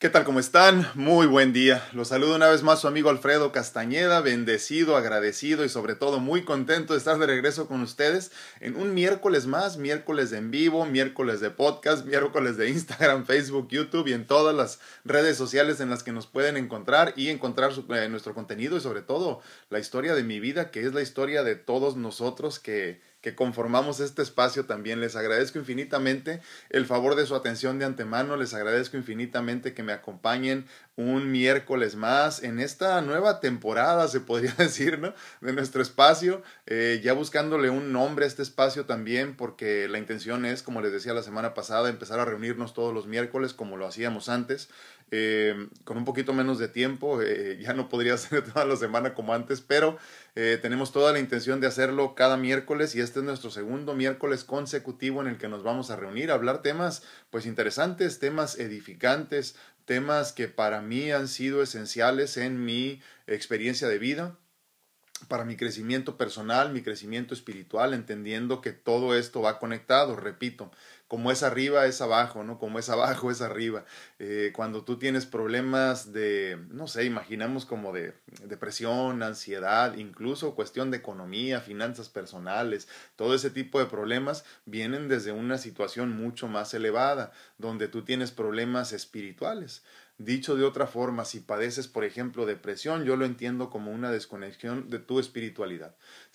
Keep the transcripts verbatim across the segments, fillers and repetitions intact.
¿Qué tal? ¿Cómo están? Muy buen día. Los saludo una vez más su amigo Alfredo Castañeda, bendecido, agradecido y sobre todo muy contento de estar de regreso con ustedes en un miércoles más, miércoles de en vivo, miércoles de podcast, miércoles de Instagram, Facebook, YouTube y en todas las redes sociales en las que nos pueden encontrar y encontrar su, eh, nuestro contenido y sobre todo la historia de mi vida, que es la historia de todos nosotros que... que conformamos este espacio también. Les agradezco infinitamente el favor de su atención de antemano, les agradezco infinitamente que me acompañen un miércoles más en esta nueva temporada, se podría decir, ¿no? De nuestro espacio, eh, ya buscándole un nombre a este espacio también, porque la intención es, como les decía la semana pasada, empezar a reunirnos todos los miércoles como lo hacíamos antes. Eh, con un poquito menos de tiempo, eh, ya no podría ser toda la semana como antes, pero eh, tenemos toda la intención de hacerlo cada miércoles y este es nuestro segundo miércoles consecutivo en el que nos vamos a reunir a hablar temas pues interesantes, temas edificantes, temas que para mí han sido esenciales en mi experiencia de vida, para mi crecimiento personal, mi crecimiento espiritual, entendiendo que todo esto va conectado, repito, como es arriba es abajo, ¿no? Como es abajo es arriba. Eh, cuando tú tienes problemas de, no sé, imaginamos como de depresión, ansiedad, incluso cuestión de economía, finanzas personales, todo ese tipo de problemas vienen desde una situación mucho más elevada, donde tú tienes problemas espirituales. Dicho de otra forma, si padeces, por ejemplo, depresión, yo lo entiendo como una desconexión de tu espiritualidad.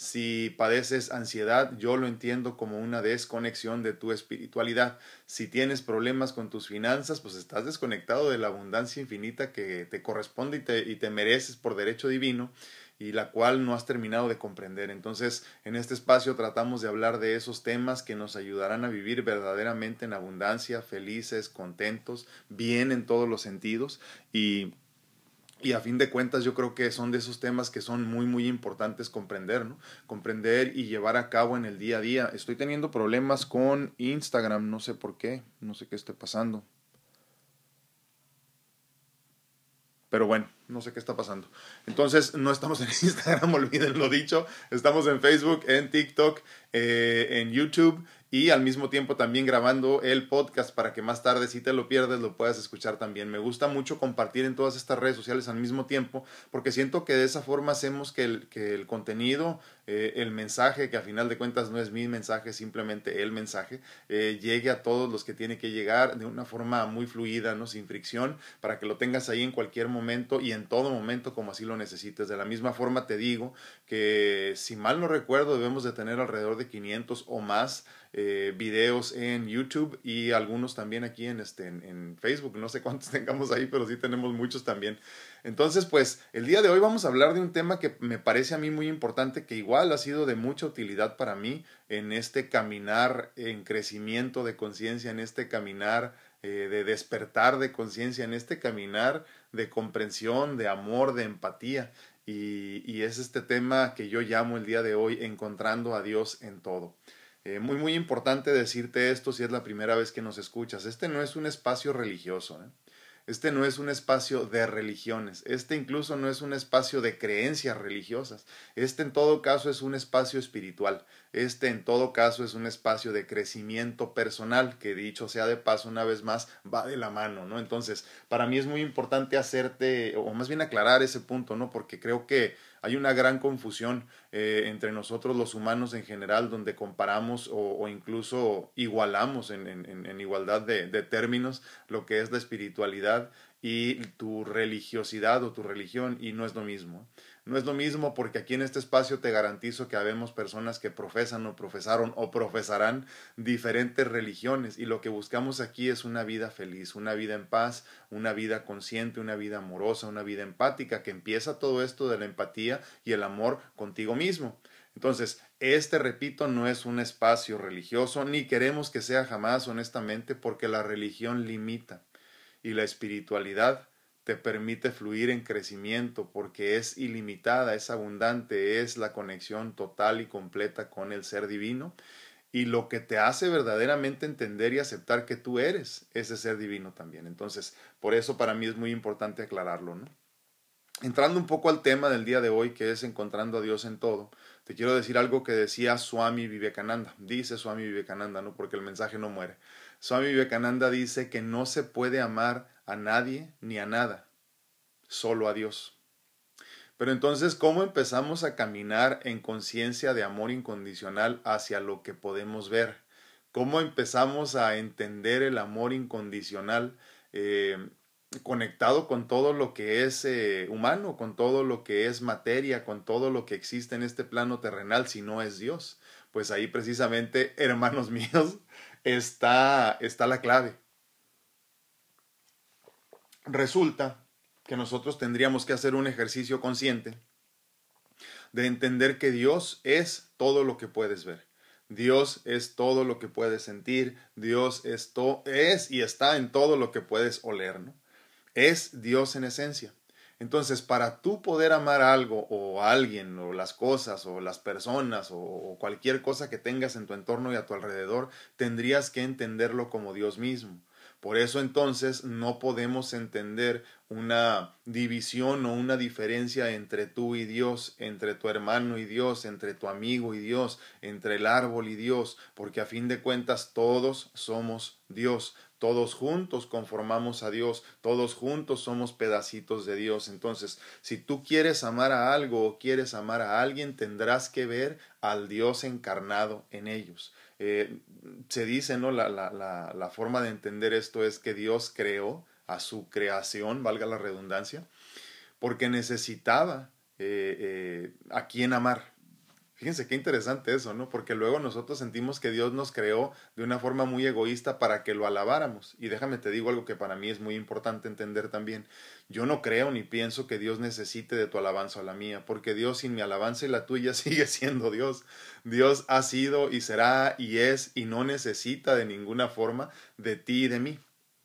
Si padeces ansiedad, yo lo entiendo como una desconexión de tu espiritualidad. Si tienes problemas con tus finanzas, pues estás desconectado de la abundancia infinita que te corresponde y te, y te mereces por derecho divino, y la cual no has terminado de comprender. Entonces, en este espacio tratamos de hablar de esos temas que nos ayudarán a vivir verdaderamente en abundancia, felices, contentos, bien en todos los sentidos y... Y a fin de cuentas yo creo que son de esos temas que son muy muy importantes comprender, ¿no? Comprender y llevar a cabo en el día a día. Estoy teniendo problemas con Instagram, no sé por qué, no sé qué esté pasando. Pero bueno, no sé qué está pasando. Entonces, no estamos en Instagram, olviden lo dicho. Estamos en Facebook, en TikTok, eh, en YouTube y al mismo tiempo también grabando el podcast para que más tarde, si te lo pierdes, lo puedas escuchar también. Me gusta mucho compartir en todas estas redes sociales al mismo tiempo porque siento que de esa forma hacemos que el, que el contenido, eh, el mensaje, que a final de cuentas no es mi mensaje, simplemente el mensaje, eh, llegue a todos los que tiene que llegar de una forma muy fluida, ¿no? Sin fricción, para que lo tengas ahí en cualquier momento y en todo momento como así lo necesites. De la misma forma te digo que si mal no recuerdo debemos de tener alrededor de quinientos o más eh, videos en YouTube y algunos también aquí en, este, en, en Facebook. No sé cuántos tengamos ahí, pero sí tenemos muchos también. Entonces, pues, el día de hoy vamos a hablar de un tema que me parece a mí muy importante, que igual ha sido de mucha utilidad para mí en este caminar en crecimiento de conciencia, en este caminar eh, de despertar de conciencia, en este caminar de comprensión, de amor, de empatía. Y, y es este tema que yo llamo el día de hoy encontrando a Dios en todo. Eh, muy, muy importante decirte esto si es la primera vez que nos escuchas. Este no es un espacio religioso, ¿eh? Este no es un espacio de religiones, este incluso no es un espacio de creencias religiosas, este en todo caso es un espacio espiritual, este en todo caso es un espacio de crecimiento personal, que dicho sea de paso una vez más, va de la mano, ¿no? Entonces, para mí es muy importante hacerte, o más bien aclarar ese punto, ¿no? Porque creo que hay una gran confusión eh, entre nosotros los humanos en general, donde comparamos o, o incluso igualamos en, en, en igualdad de, de términos lo que es la espiritualidad y tu religiosidad o tu religión, y no es lo mismo. No es lo mismo porque aquí en este espacio te garantizo que habemos personas que profesan o profesaron o profesarán diferentes religiones, y lo que buscamos aquí es una vida feliz, una vida en paz, una vida consciente, una vida amorosa, una vida empática, que empieza todo esto de la empatía y el amor contigo mismo. Entonces, este, repito, no es un espacio religioso, ni queremos que sea jamás, honestamente, porque la religión limita y la espiritualidad te permite fluir en crecimiento porque es ilimitada, es abundante, es la conexión total y completa con el ser divino, y lo que te hace verdaderamente entender y aceptar que tú eres ese ser divino también. Entonces, por eso para mí es muy importante aclararlo, ¿no? Entrando un poco al tema del día de hoy, que es encontrando a Dios en todo, te quiero decir algo que decía Swami Vivekananda. Dice Swami Vivekananda, ¿no? Porque el mensaje no muere. Swami Vivekananda dice que no se puede amar a nadie ni a nada, solo a Dios. Pero entonces, ¿cómo empezamos a caminar en conciencia de amor incondicional hacia lo que podemos ver? ¿Cómo empezamos a entender el amor incondicional eh, conectado con todo lo que es eh, humano, con todo lo que es materia, con todo lo que existe en este plano terrenal, si no es Dios? Pues ahí precisamente, hermanos míos, está, está la clave. Resulta que nosotros tendríamos que hacer un ejercicio consciente de entender que Dios es todo lo que puedes ver. Dios es todo lo que puedes sentir. Dios es, es y está en todo lo que puedes oler, ¿no? Es Dios en esencia. Entonces, para tú poder amar algo o a alguien o las cosas o las personas o, o cualquier cosa que tengas en tu entorno y a tu alrededor, tendrías que entenderlo como Dios mismo. Por eso entonces no podemos entender una división o una diferencia entre tú y Dios, entre tu hermano y Dios, entre tu amigo y Dios, entre el árbol y Dios, porque a fin de cuentas todos somos Dios. Todos juntos conformamos a Dios, todos juntos somos pedacitos de Dios. Entonces, si tú quieres amar a algo o quieres amar a alguien, tendrás que ver al Dios encarnado en ellos. Eh, se dice, ¿no? La, la, la, la forma de entender esto es que Dios creó a su creación, valga la redundancia, porque necesitaba eh, eh, a quién amar. Fíjense qué interesante eso, ¿no? Porque luego nosotros sentimos que Dios nos creó de una forma muy egoísta para que lo alabáramos. Y déjame te digo algo que para mí es muy importante entender también. Yo no creo ni pienso que Dios necesite de tu alabanza o la mía, porque Dios sin mi alabanza y la tuya sigue siendo Dios. Dios ha sido y será y es y no necesita de ninguna forma de ti y de mí.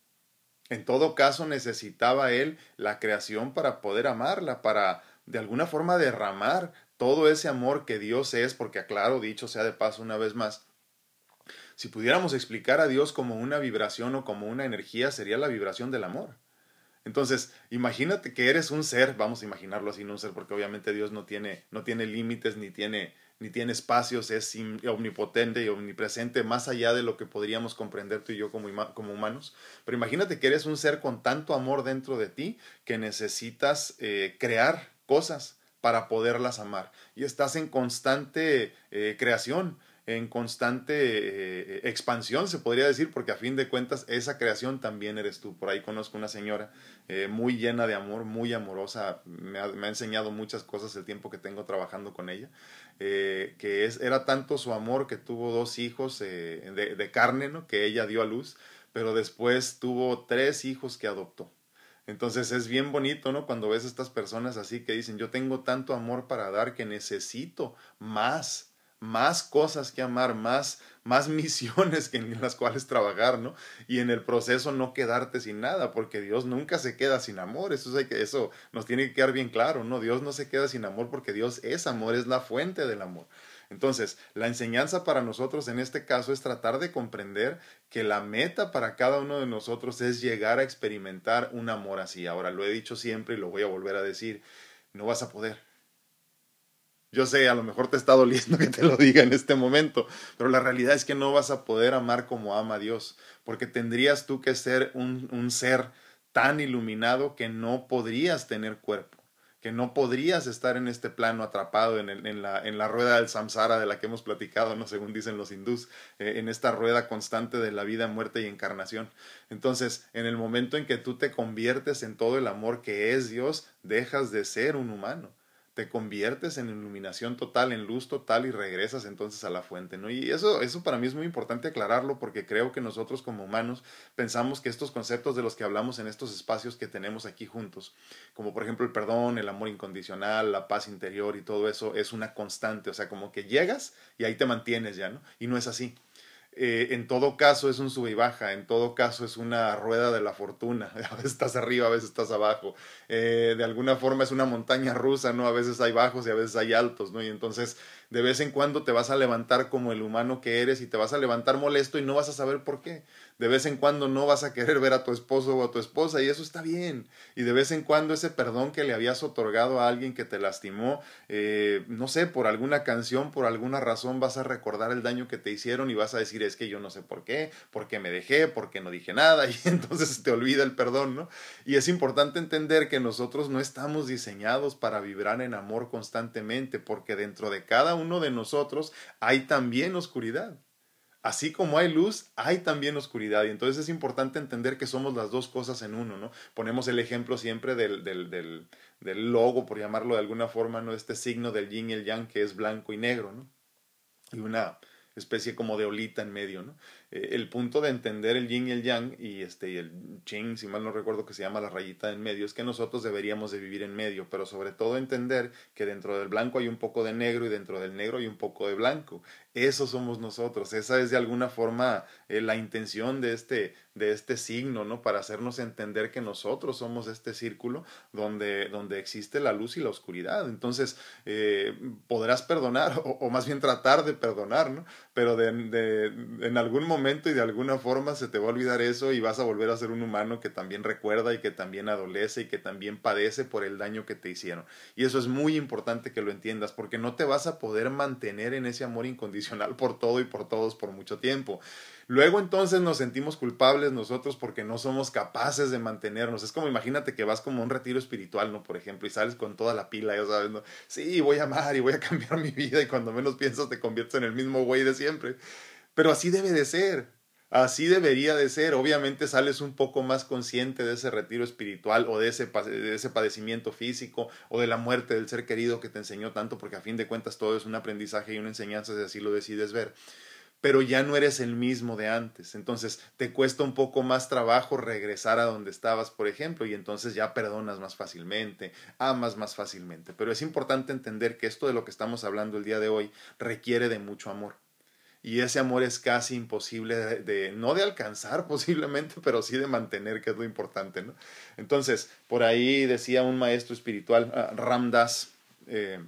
En todo caso necesitaba Él la creación para poder amarla, para de alguna forma derramar todo ese amor que Dios es, porque aclaro, dicho sea de paso una vez más, si pudiéramos explicar a Dios como una vibración o como una energía, sería la vibración del amor. Entonces, imagínate que eres un ser, vamos a imaginarlo así, no un ser, porque obviamente Dios no tiene, no tiene límites, ni tiene, ni tiene espacios, es omnipotente y omnipresente, más allá de lo que podríamos comprender tú y yo como, como humanos. Pero imagínate que eres un ser con tanto amor dentro de ti que necesitas eh, crear cosas para poderlas amar. Y estás en constante eh, creación, en constante eh, expansión, se podría decir, porque a fin de cuentas esa creación también eres tú. Por ahí conozco una señora eh, muy llena de amor, muy amorosa, me ha, me ha enseñado muchas cosas el tiempo que tengo trabajando con ella, eh, que es, era tanto su amor que tuvo dos hijos eh, de, de carne, ¿no? Que ella dio a luz, pero después tuvo tres hijos que adoptó. Entonces es bien bonito, ¿no? Cuando ves a estas personas así que dicen, yo tengo tanto amor para dar que necesito más, más cosas que amar, más, más misiones que en las cuales trabajar, ¿no? Y en el proceso no quedarte sin nada, porque Dios nunca se queda sin amor. Eso, es, eso nos tiene que quedar bien claro, ¿no? Dios no se queda sin amor porque Dios es amor, es la fuente del amor. Entonces, la enseñanza para nosotros en este caso es tratar de comprender que la meta para cada uno de nosotros es llegar a experimentar un amor así. Ahora, lo he dicho siempre y lo voy a volver a decir, no vas a poder. Yo sé, a lo mejor te está doliendo que te lo diga en este momento, pero la realidad es que no vas a poder amar como ama Dios, porque tendrías tú que ser un, un ser tan iluminado que no podrías tener cuerpo, que no podrías estar en este plano atrapado en, el, en, la, en la rueda del samsara de la que hemos platicado, ¿no? Según dicen los hindús, eh, en esta rueda constante de la vida, muerte y encarnación. Entonces, en el momento en que tú te conviertes en todo el amor que es Dios, dejas de ser un humano. Te conviertes en iluminación total, en luz total y regresas entonces a la fuente, ¿no? Y eso, eso para mí es muy importante aclararlo porque creo que nosotros como humanos pensamos que estos conceptos de los que hablamos en estos espacios que tenemos aquí juntos, como por ejemplo el perdón, el amor incondicional, la paz interior y todo eso es una constante, o sea, como que llegas y ahí te mantienes ya, ¿no? Y no es así. Eh, en todo caso es un sube y baja, en todo caso es una rueda de la fortuna, a veces estás arriba, a veces estás abajo, eh, de alguna forma es una montaña rusa, ¿no? A veces hay bajos y a veces hay altos, ¿no? Y entonces De vez en cuando te vas a levantar como el humano que eres y te vas a levantar molesto y no vas a saber por qué. De vez en cuando no vas a querer ver a tu esposo o a tu esposa y eso está bien. Y de vez en cuando ese perdón que le habías otorgado a alguien que te lastimó, eh, no sé, por alguna canción, por alguna razón vas a recordar el daño que te hicieron y vas a decir es que yo no sé por qué, por qué me dejé, por qué no dije nada y entonces te olvida el perdón, ¿no? Y es importante entender que nosotros no estamos diseñados para vibrar en amor constantemente porque dentro de cada uno de nosotros hay también oscuridad. Así como hay luz, hay también oscuridad. Y entonces es importante entender que somos las dos cosas en uno, ¿no? Ponemos el ejemplo siempre del, del, del, del logo, por llamarlo de alguna forma, ¿no? Este signo del yin y el yang que es blanco y negro, ¿no? Y una especie como de olita en medio, ¿no? Eh, el punto de entender el yin y el yang y este y el chin, si mal no recuerdo que se llama la rayita en medio, es que nosotros deberíamos de vivir en medio, pero sobre todo entender que dentro del blanco hay un poco de negro y dentro del negro hay un poco de blanco. Eso somos nosotros, esa es de alguna forma eh, la intención de este, de este signo, ¿no? Para hacernos entender que nosotros somos este círculo donde, donde existe la luz y la oscuridad. Entonces, eh, podrás perdonar o, o más bien tratar de perdonar, ¿no? Pero de, de, en algún momento y de alguna forma se te va a olvidar eso y vas a volver a ser un humano que también recuerda y que también adolece y que también padece por el daño que te hicieron. Y eso es muy importante que lo entiendas porque no te vas a poder mantener en ese amor incondicional por todo y por todos por mucho tiempo. Luego entonces nos sentimos culpables nosotros porque no somos capaces de mantenernos. Es como imagínate que vas como a un retiro espiritual, ¿no? Por ejemplo, y sales con toda la pila, ya sabes, ¿no? Sí, voy a amar y voy a cambiar mi vida y cuando menos piensas te conviertes en el mismo güey de siempre. Pero así debe de ser. Así debería de ser. Obviamente sales un poco más consciente de ese retiro espiritual o de ese, de ese padecimiento físico o de la muerte del ser querido que te enseñó tanto, porque a fin de cuentas todo es un aprendizaje y una enseñanza si así lo decides ver. Pero ya no eres el mismo de antes. Entonces te cuesta un poco más trabajo regresar a donde estabas, por ejemplo, y entonces ya perdonas más fácilmente, amas más fácilmente. Pero es importante entender que esto de lo que estamos hablando el día de hoy requiere de mucho amor. Y ese amor es casi imposible de, de, no de alcanzar posiblemente, pero sí de mantener, que es lo importante, ¿no? Entonces, por ahí decía un maestro espiritual, uh, Ram Dass, eh,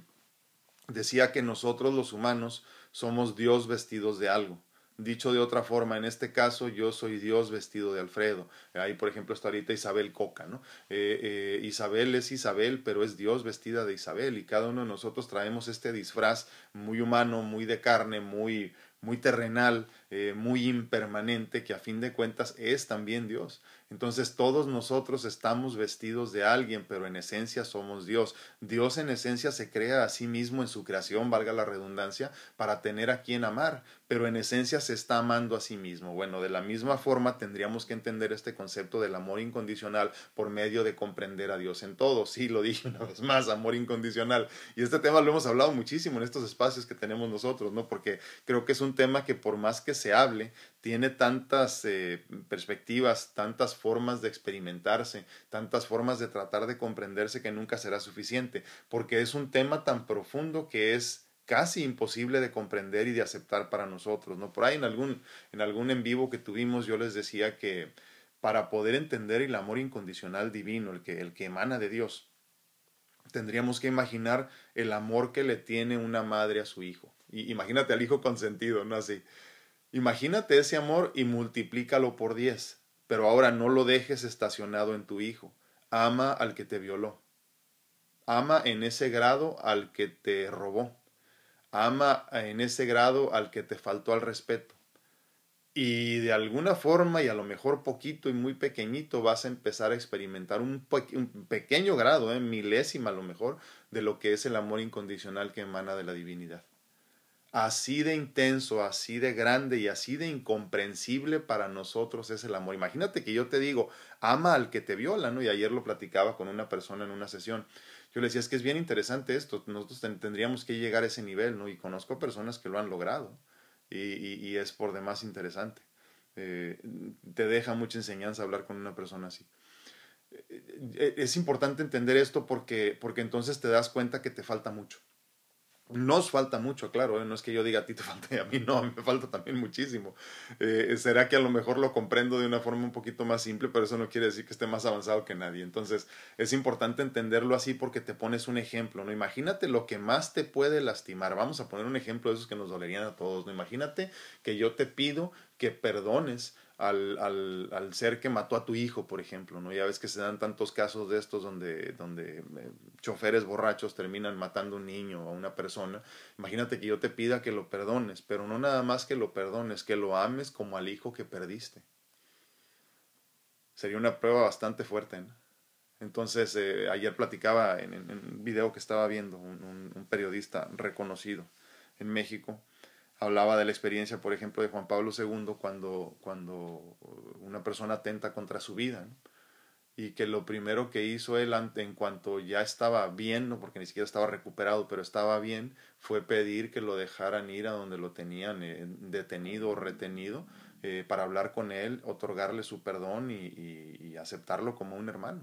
decía que nosotros los humanos somos Dios vestidos de algo. Dicho de otra forma, en este caso yo soy Dios vestido de Alfredo. Ahí, por ejemplo, está ahorita Isabel Coca, ¿no? Eh, eh, Isabel es Isabel, pero es Dios vestida de Isabel y cada uno de nosotros traemos este disfraz muy humano, muy de carne, muy, muy terrenal, eh, muy impermanente, que a fin de cuentas es también Dios. Entonces todos nosotros estamos vestidos de alguien, pero en esencia somos Dios. Dios en esencia se crea a sí mismo en su creación, valga la redundancia, para tener a quien amar, pero en esencia se está amando a sí mismo. Bueno, de la misma forma tendríamos que entender este concepto del amor incondicional por medio de comprender a Dios en todo. Sí, lo dije una vez más, amor incondicional. Y este tema lo hemos hablado muchísimo en estos espacios que tenemos nosotros, ¿no? Porque creo que es un tema que por más que se hable, tiene tantas eh, perspectivas, tantas formas de experimentarse, tantas formas de tratar de comprenderse que nunca será suficiente, porque es un tema tan profundo que es casi imposible de comprender y de aceptar para nosotros, ¿no? Por ahí en algún, en algún en vivo que tuvimos yo les decía que para poder entender el amor incondicional divino, el que, el que emana de Dios, tendríamos que imaginar el amor que le tiene una madre a su hijo. Y imagínate al hijo consentido, ¿no? Así. Imagínate ese amor y multiplícalo por diez. Pero ahora no lo dejes estacionado en tu hijo. Ama al que te violó. Ama en ese grado al que te robó. Ama en ese grado al que te faltó al respeto. Y de alguna forma, y a lo mejor poquito y muy pequeñito, vas a empezar a experimentar un, pe un pequeño grado, eh, milésima a lo mejor, de lo que es el amor incondicional que emana de la divinidad. Así de intenso, así de grande y así de incomprensible para nosotros es el amor. Imagínate que yo te digo, ama al que te viola, ¿no? Y ayer lo platicaba con una persona en una sesión. Yo le decía, es que es bien interesante esto, nosotros ten tendríamos que llegar a ese nivel, ¿no? Y conozco personas que lo han logrado y, y, y es por demás interesante. Eh, te deja mucha enseñanza hablar con una persona así. Eh, es importante entender esto porque, porque entonces te das cuenta que te falta mucho. Nos falta mucho, claro, ¿eh? No es que yo diga a ti te falta y a mí no, a mí me falta también muchísimo. Eh, será que a lo mejor lo comprendo de una forma un poquito más simple, pero eso no quiere decir que esté más avanzado que nadie. Entonces es importante entenderlo así porque te pones un ejemplo, ¿no? Imagínate lo que más te puede lastimar. Vamos a poner un ejemplo de esos que nos dolerían a todos, ¿no? Imagínate que yo te pido que perdones al, al, al ser que mató a tu hijo, por ejemplo, ¿no? Ya ves que se dan tantos casos de estos donde, donde eh, choferes borrachos terminan matando a un niño o a una persona. Imagínate que yo te pida que lo perdones, pero no nada más que lo perdones, que lo ames como al hijo que perdiste. Sería una prueba bastante fuerte, ¿no? Entonces, eh, ayer platicaba en, en, en, un video que estaba viendo, un, un, un periodista reconocido en México, hablaba de la experiencia, por ejemplo, de Juan Pablo segundo cuando, cuando una persona atenta contra su vida, ¿no? Y que lo primero que hizo él en cuanto ya estaba bien, no porque ni siquiera estaba recuperado, pero estaba bien, fue pedir que lo dejaran ir a donde lo tenían eh, detenido o retenido eh, para hablar con él, otorgarle su perdón y, y, y aceptarlo como un hermano.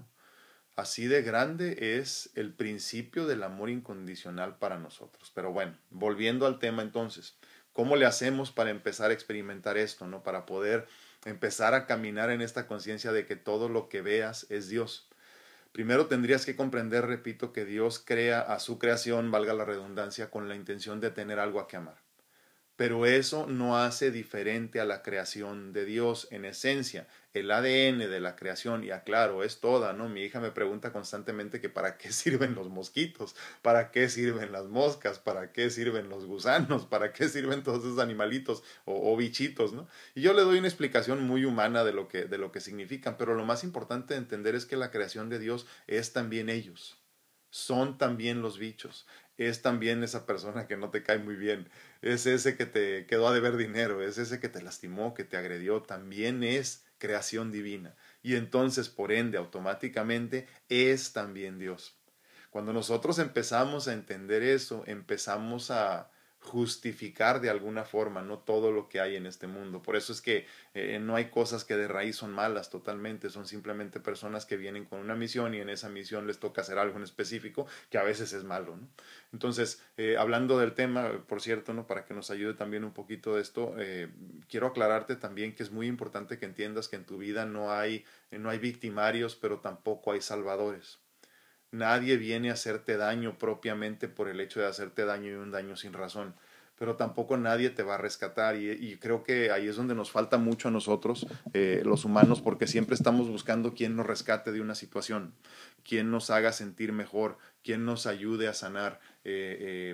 Así de grande es el principio del amor incondicional para nosotros. Pero bueno, volviendo al tema entonces, ¿cómo le hacemos para empezar a experimentar esto, ¿no? Para poder empezar a caminar en esta conciencia de que todo lo que veas es Dios. Primero tendrías que comprender, repito, que Dios crea a su creación, valga la redundancia, con la intención de tener algo a que amar. Pero eso no hace diferente a la creación de Dios en esencia. El A D N de la creación, y aclaro, es toda, ¿no? Mi hija me pregunta constantemente que para qué sirven los mosquitos, para qué sirven las moscas, para qué sirven los gusanos, para qué sirven todos esos animalitos o, o bichitos, ¿no? Y yo le doy una explicación muy humana de lo que, de lo que significan, pero lo más importante de entender es que la creación de Dios es también ellos. Son también los bichos, es también esa persona que no te cae muy bien, es ese que te quedó a deber dinero, es ese que te lastimó, que te agredió, también es creación divina. Y entonces, por ende, automáticamente es también Dios. Cuando nosotros empezamos a entender eso, empezamos a justificar de alguna forma no todo lo que hay en este mundo. Por eso es que eh, no hay cosas que de raíz son malas totalmente, son simplemente personas que vienen con una misión y en esa misión les toca hacer algo en específico que a veces es malo, ¿no? Entonces, eh, hablando del tema, por cierto, ¿no? Para que nos ayude también un poquito de esto, eh, quiero aclararte también que es muy importante que entiendas que en tu vida no hay, no hay victimarios, pero tampoco hay salvadores. Nadie viene a hacerte daño propiamente por el hecho de hacerte daño y un daño sin razón. Pero tampoco nadie te va a rescatar y, y creo que ahí es donde nos falta mucho a nosotros, eh, los humanos, porque siempre estamos buscando quién nos rescate de una situación, quién nos haga sentir mejor, quién nos ayude a sanar. Eh, eh,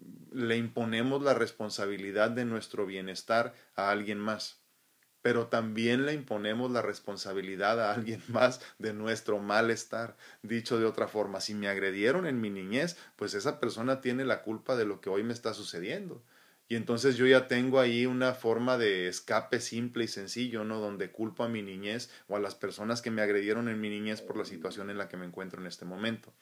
le imponemos la responsabilidad de nuestro bienestar a alguien más, pero también le imponemos la responsabilidad a alguien más de nuestro malestar. Dicho de otra forma, si me agredieron en mi niñez, pues esa persona tiene la culpa de lo que hoy me está sucediendo. Y entonces yo ya tengo ahí una forma de escape simple y sencillo, ¿no? Donde culpo a mi niñez o a las personas que me agredieron en mi niñez por la situación en la que me encuentro en este momento.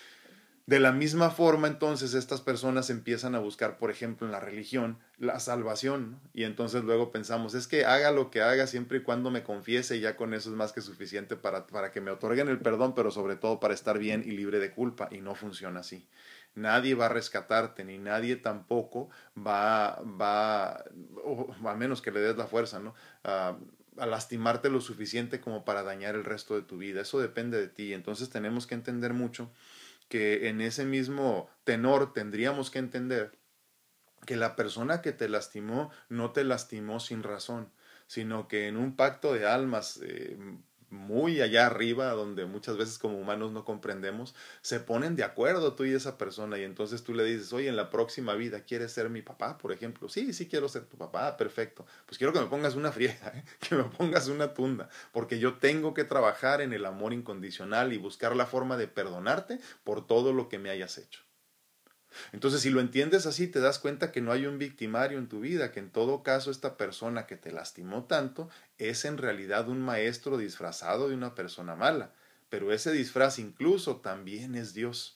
De la misma forma, entonces, estas personas empiezan a buscar, por ejemplo, en la religión, la salvación, ¿no? Y entonces luego pensamos, es que haga lo que haga siempre y cuando me confiese, y ya con eso es más que suficiente para, para que me otorguen el perdón, pero sobre todo para estar bien y libre de culpa, y no funciona así. Nadie va a rescatarte, ni nadie tampoco va, va o a menos que le des la fuerza, ¿no? Uh, a lastimarte lo suficiente como para dañar el resto de tu vida. Eso depende de ti. Entonces tenemos que entender mucho que en ese mismo tenor tendríamos que entender que la persona que te lastimó no te lastimó sin razón, sino que en un pacto de almas eh, muy allá arriba, donde muchas veces como humanos no comprendemos, se ponen de acuerdo tú y esa persona y entonces tú le dices, oye, en la próxima vida, ¿quieres ser mi papá, por ejemplo? Sí, sí quiero ser tu papá, ah, perfecto. Pues quiero que me pongas una friega, ¿eh? Que me pongas una tunda, porque yo tengo que trabajar en el amor incondicional y buscar la forma de perdonarte por todo lo que me hayas hecho. Entonces, si lo entiendes así, te das cuenta que no hay un victimario en tu vida, que en todo caso esta persona que te lastimó tanto es en realidad un maestro disfrazado de una persona mala. Pero ese disfraz incluso también es Dios.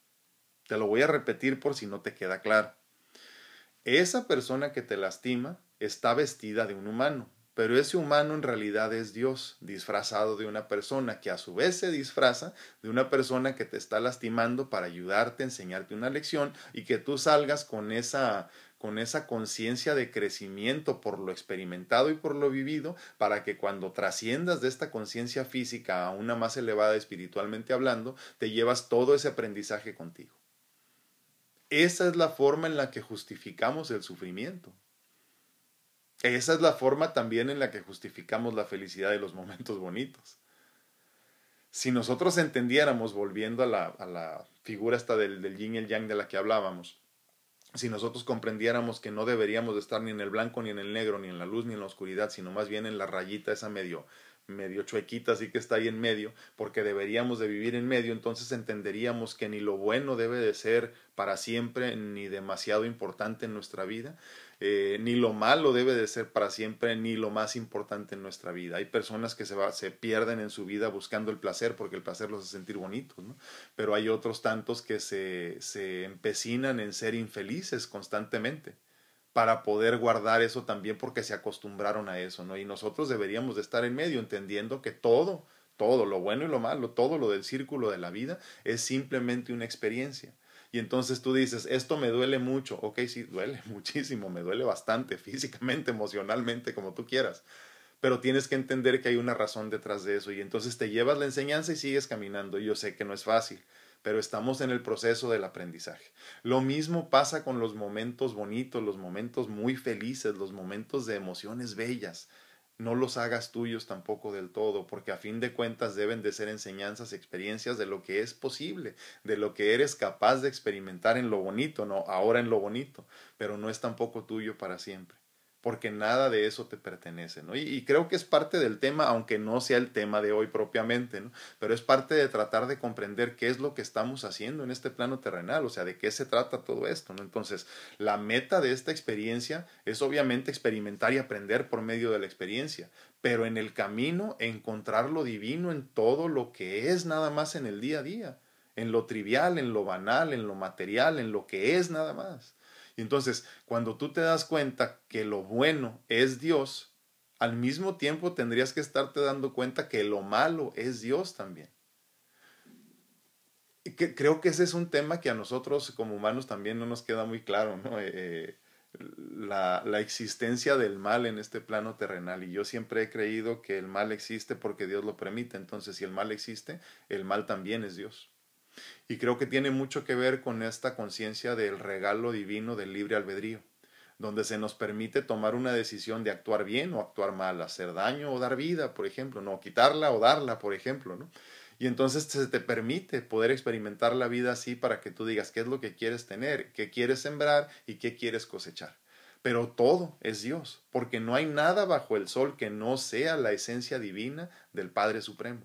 Te lo voy a repetir por si no te queda claro. Esa persona que te lastima está vestida de un humano. pero ese humano en realidad es Dios, disfrazado de una persona que a su vez se disfraza de una persona que te está lastimando para ayudarte, enseñarte una lección y que tú salgas con esa con esa conciencia de crecimiento por lo experimentado y por lo vivido, para que cuando trasciendas de esta conciencia física a una más elevada espiritualmente hablando, te llevas todo ese aprendizaje contigo. Esa es la forma en la que justificamos el sufrimiento. Esa es la forma también en la que justificamos la felicidad y los momentos bonitos. Si nosotros entendiéramos, volviendo a la, a la figura esta del, del yin y el yang de la que hablábamos, si nosotros comprendiéramos que no deberíamos de estar ni en el blanco, ni en el negro, ni en la luz, ni en la oscuridad, sino más bien en la rayita esa medio, medio chuequita, así que está ahí en medio, porque deberíamos de vivir en medio, entonces entenderíamos que ni lo bueno debe de ser para siempre, ni demasiado importante en nuestra vida, eh, ni lo malo debe de ser para siempre, ni lo más importante en nuestra vida. Hay personas que se, va, se pierden en su vida buscando el placer, porque el placer los hace sentir bonitos, ¿no? Pero hay otros tantos que se, se empecinan en ser infelices constantemente, para poder guardar eso también porque se acostumbraron a eso, ¿no? Y nosotros deberíamos de estar en medio, entendiendo que todo, todo, lo bueno y lo malo, todo lo del círculo de la vida es simplemente una experiencia. Y entonces tú dices, esto me duele mucho. Ok, sí, duele muchísimo, me duele bastante, físicamente, emocionalmente, como tú quieras. Pero tienes que entender que hay una razón detrás de eso. Y entonces te llevas la enseñanza y sigues caminando. Y yo sé que no es fácil, pero estamos en el proceso del aprendizaje. Lo mismo pasa con los momentos bonitos, los momentos muy felices, los momentos de emociones bellas. No los hagas tuyos tampoco del todo, porque a fin de cuentas deben de ser enseñanzas, experiencias de lo que es posible, de lo que eres capaz de experimentar en lo bonito, no ahora en lo bonito, pero no es tampoco tuyo para siempre, porque nada de eso te pertenece, ¿no? Y, y creo que es parte del tema, aunque no sea el tema de hoy propiamente, ¿no? Pero es parte de tratar de comprender qué es lo que estamos haciendo en este plano terrenal, o sea, de qué se trata todo esto, ¿no? Entonces, la meta de esta experiencia es obviamente experimentar y aprender por medio de la experiencia, pero en el camino encontrar lo divino en todo lo que es nada más en el día a día, en lo trivial, en lo banal, en lo material, en lo que es nada más. Y entonces, cuando tú te das cuenta que lo bueno es Dios, al mismo tiempo tendrías que estarte dando cuenta que lo malo es Dios también. Y que, creo que ese es un tema que a nosotros como humanos también no nos queda muy claro, ¿no? Eh, la, la existencia del mal en este plano terrenal. Y yo siempre he creído que el mal existe porque Dios lo permite. Entonces, si el mal existe, el mal también es Dios. Y creo que tiene mucho que ver con esta conciencia del regalo divino del libre albedrío, donde se nos permite tomar una decisión de actuar bien o actuar mal, hacer daño o dar vida, por ejemplo, no quitarla o darla, por ejemplo, ¿no? Y entonces se te permite poder experimentar la vida así para que tú digas qué es lo que quieres tener, qué quieres sembrar y qué quieres cosechar. Pero todo es Dios, porque no hay nada bajo el sol que no sea la esencia divina del Padre Supremo.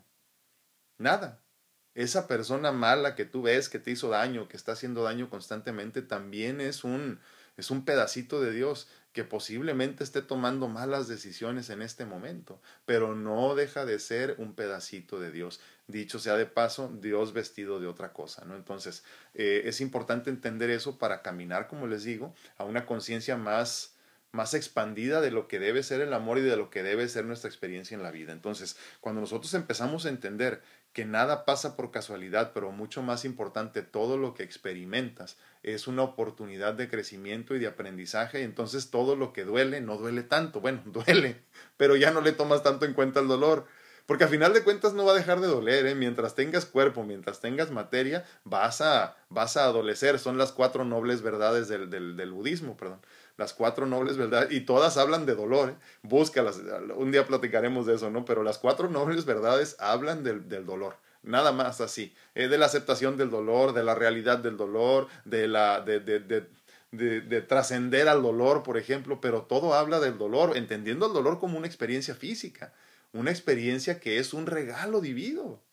Nada. Esa persona mala que tú ves que te hizo daño, que está haciendo daño constantemente, también es un, es un pedacito de Dios que posiblemente esté tomando malas decisiones en este momento, pero no deja de ser un pedacito de Dios. Dicho sea de paso, Dios vestido de otra cosa, ¿no? Entonces, eh, es importante entender eso para caminar, como les digo, a una conciencia más más expandida de lo que debe ser el amor y de lo que debe ser nuestra experiencia en la vida. Entonces, cuando nosotros empezamos a entender que nada pasa por casualidad, pero mucho más importante, todo lo que experimentas es una oportunidad de crecimiento y de aprendizaje, entonces todo lo que duele no duele tanto. Bueno, duele, pero ya no le tomas tanto en cuenta el dolor. Porque a final de cuentas no va a dejar de doler, ¿eh? Mientras tengas cuerpo, mientras tengas materia, vas a, vas a adolecer. Son las cuatro nobles verdades del, del, del budismo, perdón. Las cuatro nobles verdades, y todas hablan de dolor, ¿eh? Búscalas, un día platicaremos de eso, ¿no? Pero las cuatro nobles verdades hablan del, del dolor. Nada más así, eh, de la aceptación del dolor, de la realidad del dolor, de la... de, de, de de, de trascender al dolor, por ejemplo, pero todo habla del dolor, entendiendo el dolor como una experiencia física, una experiencia que es un regalo divino.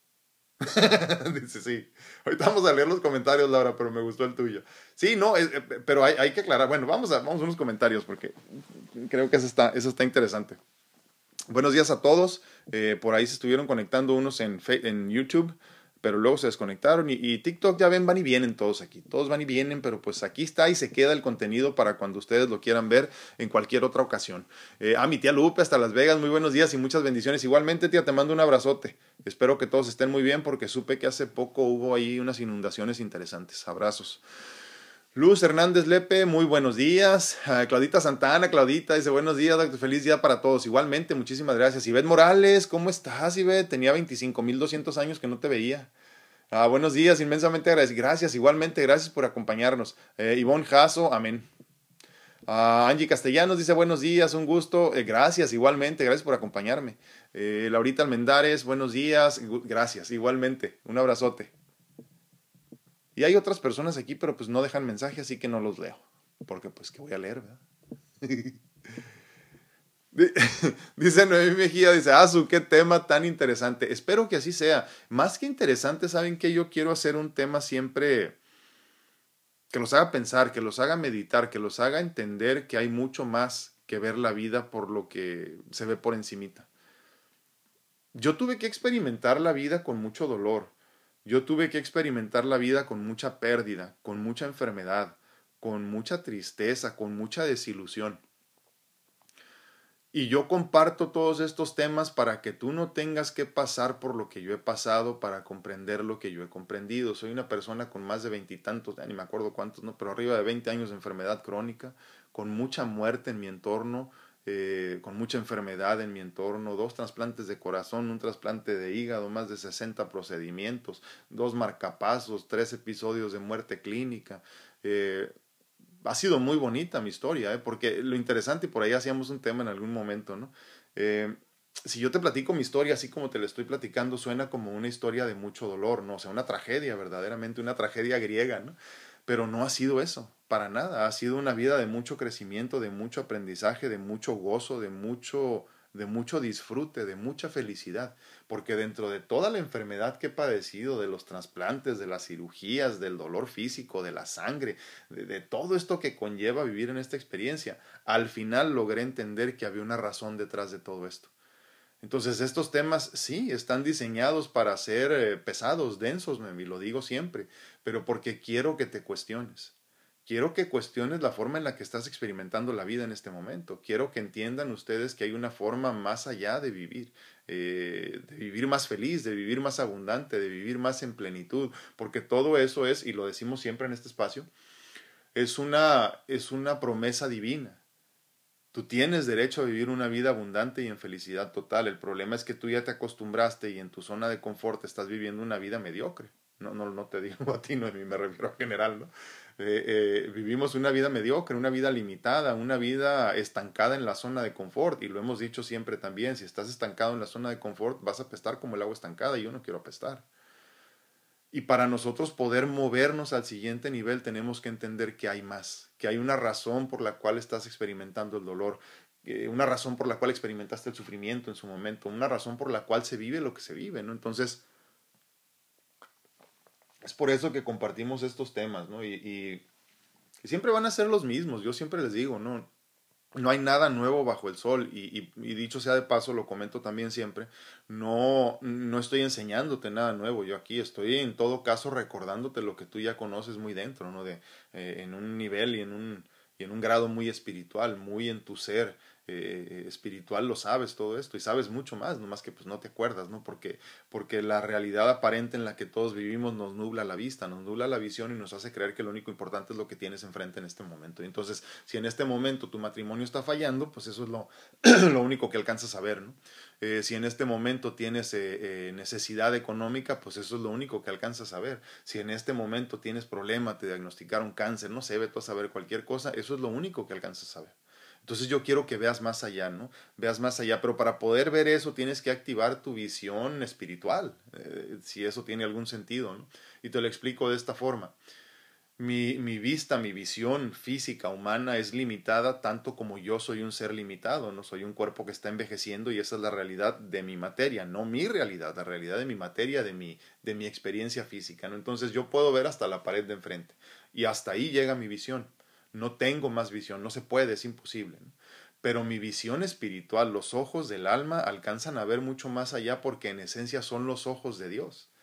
Dice, sí. Ahorita vamos a leer los comentarios, Laura, pero me gustó el tuyo. Sí, no, es, eh, pero hay, hay que aclarar. Bueno, vamos a, vamos a unos comentarios porque creo que eso está, eso está interesante. Buenos días a todos. Eh, por ahí se estuvieron conectando unos en, en YouTube. pero luego se desconectaron y, y TikTok ya ven, van y vienen todos aquí, todos van y vienen, pero pues aquí está y se queda el contenido para cuando ustedes lo quieran ver en cualquier otra ocasión. Eh, ah, mi tía Lupe hasta Las Vegas, muy buenos días y muchas bendiciones. Igualmente, tía, te mando un abrazote. Espero que todos estén muy bien porque supe que hace poco hubo ahí unas inundaciones interesantes. Abrazos. Luz Hernández Lepe, muy buenos días. Uh, Claudita Santana, Claudita, dice buenos días, doctor, feliz día para todos. Igualmente, muchísimas gracias. Ivette Morales, ¿cómo estás, Ivette? Tenía veinticinco mil doscientos años que no te veía. Ah, buenos días, inmensamente agradecido. Gracias, igualmente, gracias por acompañarnos. Eh, Ivonne Jasso, amén. Uh, Angie Castellanos dice buenos días, un gusto. Eh, gracias, igualmente, gracias por acompañarme. Eh, Laurita Almendares, buenos días, gracias, igualmente, un abrazote. Y hay otras personas aquí, pero pues no dejan mensaje, así que no los leo. Porque pues que voy a leer, ¿verdad? Dice Noemí Mejía, dice, ah, su, qué tema tan interesante. Espero que así sea. Más que interesante, ¿saben qué? Yo quiero hacer un tema siempre que los haga pensar, que los haga meditar, que los haga entender que hay mucho más que ver la vida por lo que se ve por encimita. Yo tuve que experimentar la vida con mucho dolor. Yo tuve que experimentar la vida con mucha pérdida, con mucha enfermedad, con mucha tristeza, con mucha desilusión. Y yo comparto todos estos temas para que tú no tengas que pasar por lo que yo he pasado para comprender lo que yo he comprendido. Soy una persona con más de veintitantos, ni me acuerdo cuántos, no, pero arriba de veinte años de enfermedad crónica, con mucha muerte en mi entorno, eh, con mucha enfermedad en mi entorno, dos trasplantes de corazón, un trasplante de hígado, más de sesenta procedimientos, dos marcapasos, tres episodios de muerte clínica. Eh, ha sido muy bonita mi historia, ¿eh? Porque lo interesante, y por ahí hacíamos un tema en algún momento, ¿no? Eh, si yo te platico mi historia así como te la estoy platicando, suena como una historia de mucho dolor, ¿no? O sea, una tragedia, verdaderamente, una tragedia griega, ¿no? Pero no ha sido eso, para nada. Ha sido una vida de mucho crecimiento, de mucho aprendizaje, de mucho gozo, de mucho, de mucho disfrute, de mucha felicidad. Porque dentro de toda la enfermedad que he padecido, de los trasplantes, de las cirugías, del dolor físico, de la sangre, de, de todo esto que conlleva vivir en esta experiencia, al final logré entender que había una razón detrás de todo esto. Entonces estos temas sí están diseñados para ser eh, pesados, densos, y lo digo siempre, pero porque quiero que te cuestiones. Quiero que cuestiones la forma en la que estás experimentando la vida en este momento. Quiero que entiendan ustedes que hay una forma más allá de vivir, eh, de vivir más feliz, de vivir más abundante, de vivir más en plenitud, porque todo eso es, y lo decimos siempre en este espacio, es una, es una promesa divina. Tú tienes derecho a vivir una vida abundante y en felicidad total. El problema es que tú ya te acostumbraste y en tu zona de confort estás viviendo una vida mediocre. No, no, no te digo a ti, no, me refiero a general, ¿no? Eh, eh, vivimos una vida mediocre, una vida limitada, una vida estancada en la zona de confort. Y lo hemos dicho siempre también, si estás estancado en la zona de confort, vas a apestar como el agua estancada y yo no quiero apestar. Y para nosotros poder movernos al siguiente nivel tenemos que entender que hay más, que hay una razón por la cual estás experimentando el dolor, eh, una razón por la cual experimentaste el sufrimiento en su momento, una razón por la cual se vive lo que se vive, ¿no? Entonces, es por eso que compartimos estos temas, ¿no? Y, y, y siempre van a ser los mismos, yo siempre les digo, ¿no? No hay nada nuevo bajo el sol y, y, y dicho sea de paso, lo comento también siempre, no, no estoy enseñándote nada nuevo, yo aquí estoy en todo caso recordándote lo que tú ya conoces muy dentro, ¿no? De, eh, en un nivel y en un, y en un grado muy espiritual, muy en tu ser eh, espiritual lo sabes todo esto y sabes mucho más, nomás que pues no te acuerdas, ¿no? Porque, porque la realidad aparente en la que todos vivimos nos nubla la vista, nos nubla la visión y nos hace creer que lo único importante es lo que tienes enfrente en este momento. Y entonces, si en este momento tu matrimonio está fallando, pues eso es lo, lo único que alcanzas a ver, ¿no? Eh, si en este momento tienes eh, eh, necesidad económica, pues eso es lo único que alcanzas a ver. Si en este momento tienes problema, te diagnosticaron cáncer, no sé, vete a saber cualquier cosa, eso es lo único que alcanzas a ver. Entonces yo quiero que veas más allá, ¿no? Veas más allá, pero para poder ver eso tienes que activar tu visión espiritual, eh, si eso tiene algún sentido, ¿no? Y te lo explico de esta forma. Mi, mi vista, mi visión física humana es limitada tanto como yo soy un ser limitado, ¿no? Soy un cuerpo que está envejeciendo y esa es la realidad de mi materia, no mi realidad, la realidad de mi materia, de mi, de mi experiencia física, ¿no? Entonces yo puedo ver hasta la pared de enfrente y hasta ahí llega mi visión. No tengo más visión, no se puede, es imposible, ¿no? Pero mi visión espiritual, los ojos del alma alcanzan a ver mucho más allá porque en esencia son los ojos de Dios.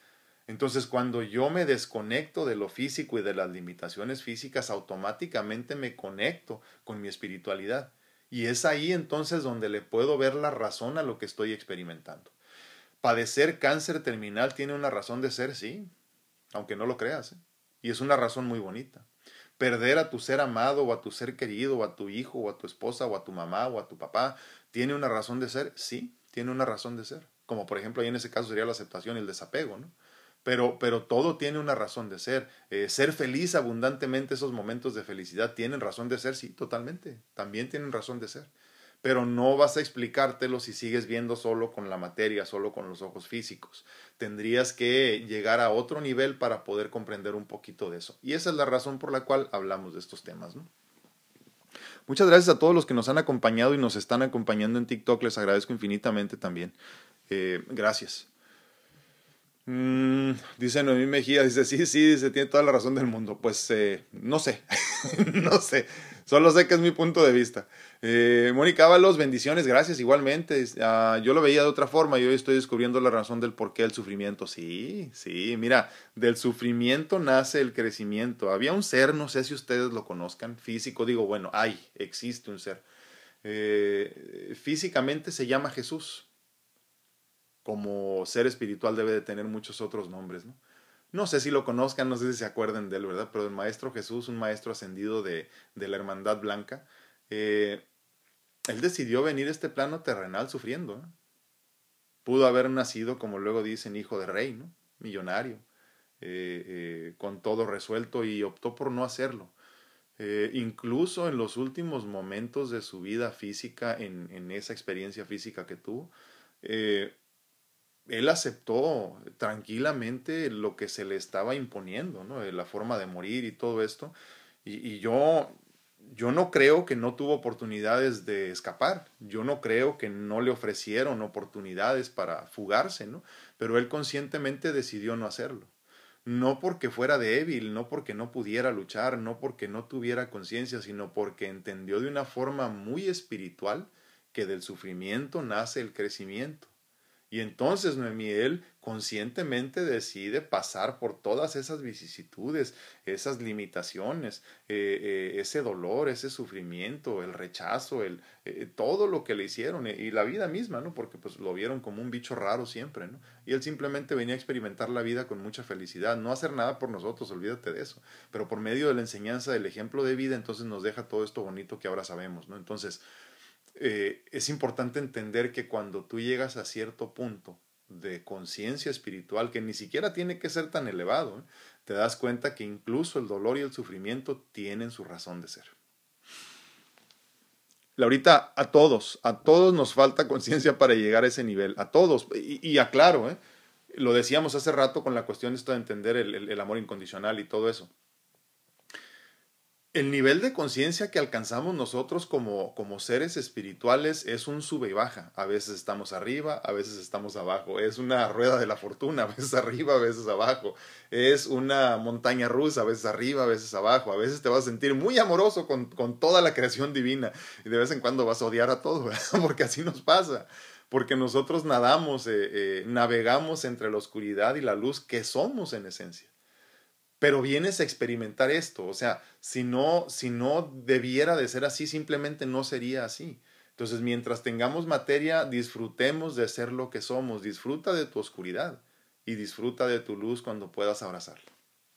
Entonces, cuando yo me desconecto de lo físico y de las limitaciones físicas, automáticamente me conecto con mi espiritualidad. Y es ahí entonces donde le puedo ver la razón a lo que estoy experimentando. Padecer cáncer terminal tiene una razón de ser, sí, aunque no lo creas, ¿eh? Y es una razón muy bonita. Perder a tu ser amado o a tu ser querido o a tu hijo o a tu esposa o a tu mamá o a tu papá, ¿tiene una razón de ser? Sí, tiene una razón de ser. Como por ejemplo ahí en ese caso sería la aceptación y el desapego, ¿no? Pero, pero todo tiene una razón de ser. Eh, ser feliz abundantemente, esos momentos de felicidad, ¿tienen razón de ser? Sí, totalmente. También tienen razón de ser. Pero no vas a explicártelo si sigues viendo solo con la materia, solo con los ojos físicos. Tendrías que llegar a otro nivel para poder comprender un poquito de eso. Y esa es la razón por la cual hablamos de estos temas, ¿no? Muchas gracias a todos los que nos han acompañado y nos están acompañando en TikTok. Les agradezco infinitamente también. Eh, gracias. Mm, dice Noemí Mejía, dice, sí, sí, dice, tiene toda la razón del mundo. Pues eh, no sé, no sé, solo sé que es mi punto de vista. Eh, Mónica Ábalos, bendiciones, gracias igualmente. Uh, yo lo veía de otra forma y hoy estoy descubriendo la razón del porqué del sufrimiento. Sí, sí, mira, del sufrimiento nace el crecimiento. Había un ser, no sé si ustedes lo conozcan, físico, digo, bueno, hay, existe un ser. Eh, físicamente se llama Jesús. Como ser espiritual debe de tener muchos otros nombres, ¿no? No sé si lo conozcan, no sé si se acuerden de él, ¿verdad? Pero el Maestro Jesús, un maestro ascendido de, de la Hermandad Blanca, eh, él decidió venir a este plano terrenal sufriendo, ¿no? Pudo haber nacido, como luego dicen, hijo de rey, ¿no? Millonario, eh, eh, con todo resuelto y optó por no hacerlo. Eh, incluso en los últimos momentos de su vida física, en, en esa experiencia física que tuvo, eh, él aceptó tranquilamente lo que se le estaba imponiendo, ¿no? La forma de morir y todo esto. Y, y yo, yo no creo que no tuvo oportunidades de escapar. Yo no creo que no le ofrecieron oportunidades para fugarse, ¿no? Pero él conscientemente decidió no hacerlo. No porque fuera débil, no porque no pudiera luchar, no porque no tuviera conciencia, sino porque entendió de una forma muy espiritual que del sufrimiento nace el crecimiento. Y entonces Noemí, él conscientemente decide pasar por todas esas vicisitudes, esas limitaciones, eh, eh, ese dolor, ese sufrimiento, el rechazo, el, eh, todo lo que le hicieron, eh, y la vida misma, ¿no? Porque pues lo vieron como un bicho raro siempre, ¿no? Y él simplemente venía a experimentar la vida con mucha felicidad, no hacer nada por nosotros, olvídate de eso, pero por medio de la enseñanza del ejemplo de vida, entonces nos deja todo esto bonito que ahora sabemos, ¿no? Entonces, eh, es importante entender que cuando tú llegas a cierto punto de conciencia espiritual, que ni siquiera tiene que ser tan elevado, ¿eh? Te das cuenta que incluso el dolor y el sufrimiento tienen su razón de ser. Laurita, a todos, a todos nos falta conciencia para llegar a ese nivel, a todos, y, y aclaro, ¿eh? Lo decíamos hace rato con la cuestión esto de entender el, el, el amor incondicional y todo eso. El nivel de conciencia que alcanzamos nosotros como, como seres espirituales es un sube y baja. A veces estamos arriba, a veces estamos abajo. Es una rueda de la fortuna, a veces arriba, a veces abajo. Es una montaña rusa, a veces arriba, a veces abajo. A veces te vas a sentir muy amoroso con, con toda la creación divina y de vez en cuando vas a odiar a todo, ¿verdad? Porque así nos pasa. Porque nosotros nadamos, eh, eh, navegamos entre la oscuridad y la luz que somos en esencia. Pero vienes a experimentar esto, o sea, si no, si no debiera de ser así, simplemente no sería así. Entonces, mientras tengamos materia, disfrutemos de ser lo que somos, disfruta de tu oscuridad y disfruta de tu luz cuando puedas abrazarla.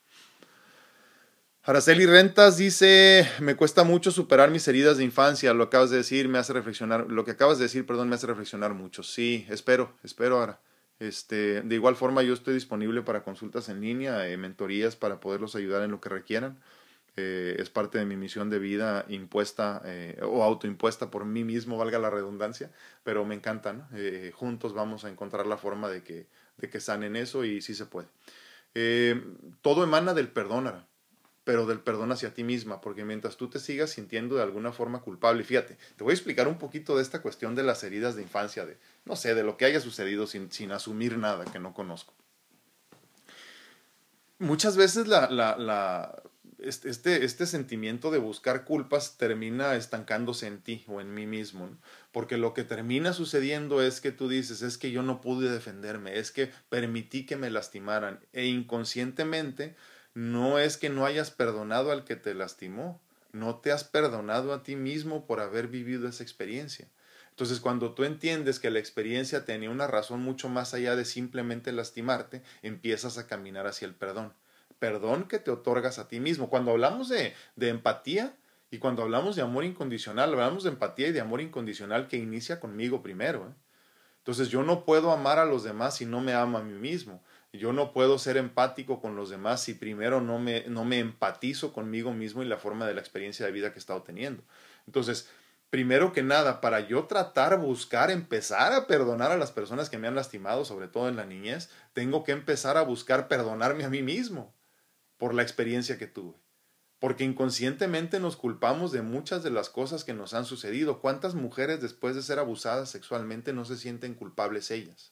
Araceli Rentas dice, me cuesta mucho superar mis heridas de infancia, lo acabas de decir, me hace reflexionar, lo que acabas de decir, perdón, me hace reflexionar mucho. Sí, espero, espero ahora. Este, de igual forma yo estoy disponible para consultas en línea, eh, mentorías para poderlos ayudar en lo que requieran. Eh, es parte de mi misión de vida impuesta eh, o autoimpuesta por mí mismo, valga la redundancia, pero me encanta, ¿no? Eh, juntos vamos a encontrar la forma de que, de que sanen eso y sí se puede. Eh, todo emana del perdón, Ara, pero del perdón hacia ti misma, porque mientras tú te sigas sintiendo de alguna forma culpable, fíjate, te voy a explicar un poquito de esta cuestión de las heridas de infancia, de, no sé, de lo que haya sucedido sin, sin asumir nada que no conozco. Muchas veces la, la, la, este, este, este sentimiento de buscar culpas termina estancándose en ti o en mí mismo, ¿no? Porque lo que termina sucediendo es que tú dices, es que yo no pude defenderme, es que permití que me lastimaran, e inconscientemente no es que no hayas perdonado al que te lastimó, no te has perdonado a ti mismo por haber vivido esa experiencia. Entonces, cuando tú entiendes que la experiencia tenía una razón mucho más allá de simplemente lastimarte, empiezas a caminar hacia el perdón. Perdón que te otorgas a ti mismo. Cuando hablamos de, de empatía y cuando hablamos de amor incondicional, hablamos de empatía y de amor incondicional que inicia conmigo primero, ¿eh? Entonces, yo no puedo amar a los demás si no me amo a mí mismo. Yo no puedo ser empático con los demás si primero no me, no me empatizo conmigo mismo y la forma de la experiencia de vida que he estado teniendo. Entonces, primero que nada, para yo tratar, buscar, empezar a perdonar a las personas que me han lastimado, sobre todo en la niñez, tengo que empezar a buscar perdonarme a mí mismo por la experiencia que tuve. Porque inconscientemente nos culpamos de muchas de las cosas que nos han sucedido. ¿Cuántas mujeres después de ser abusadas sexualmente no se sienten culpables ellas?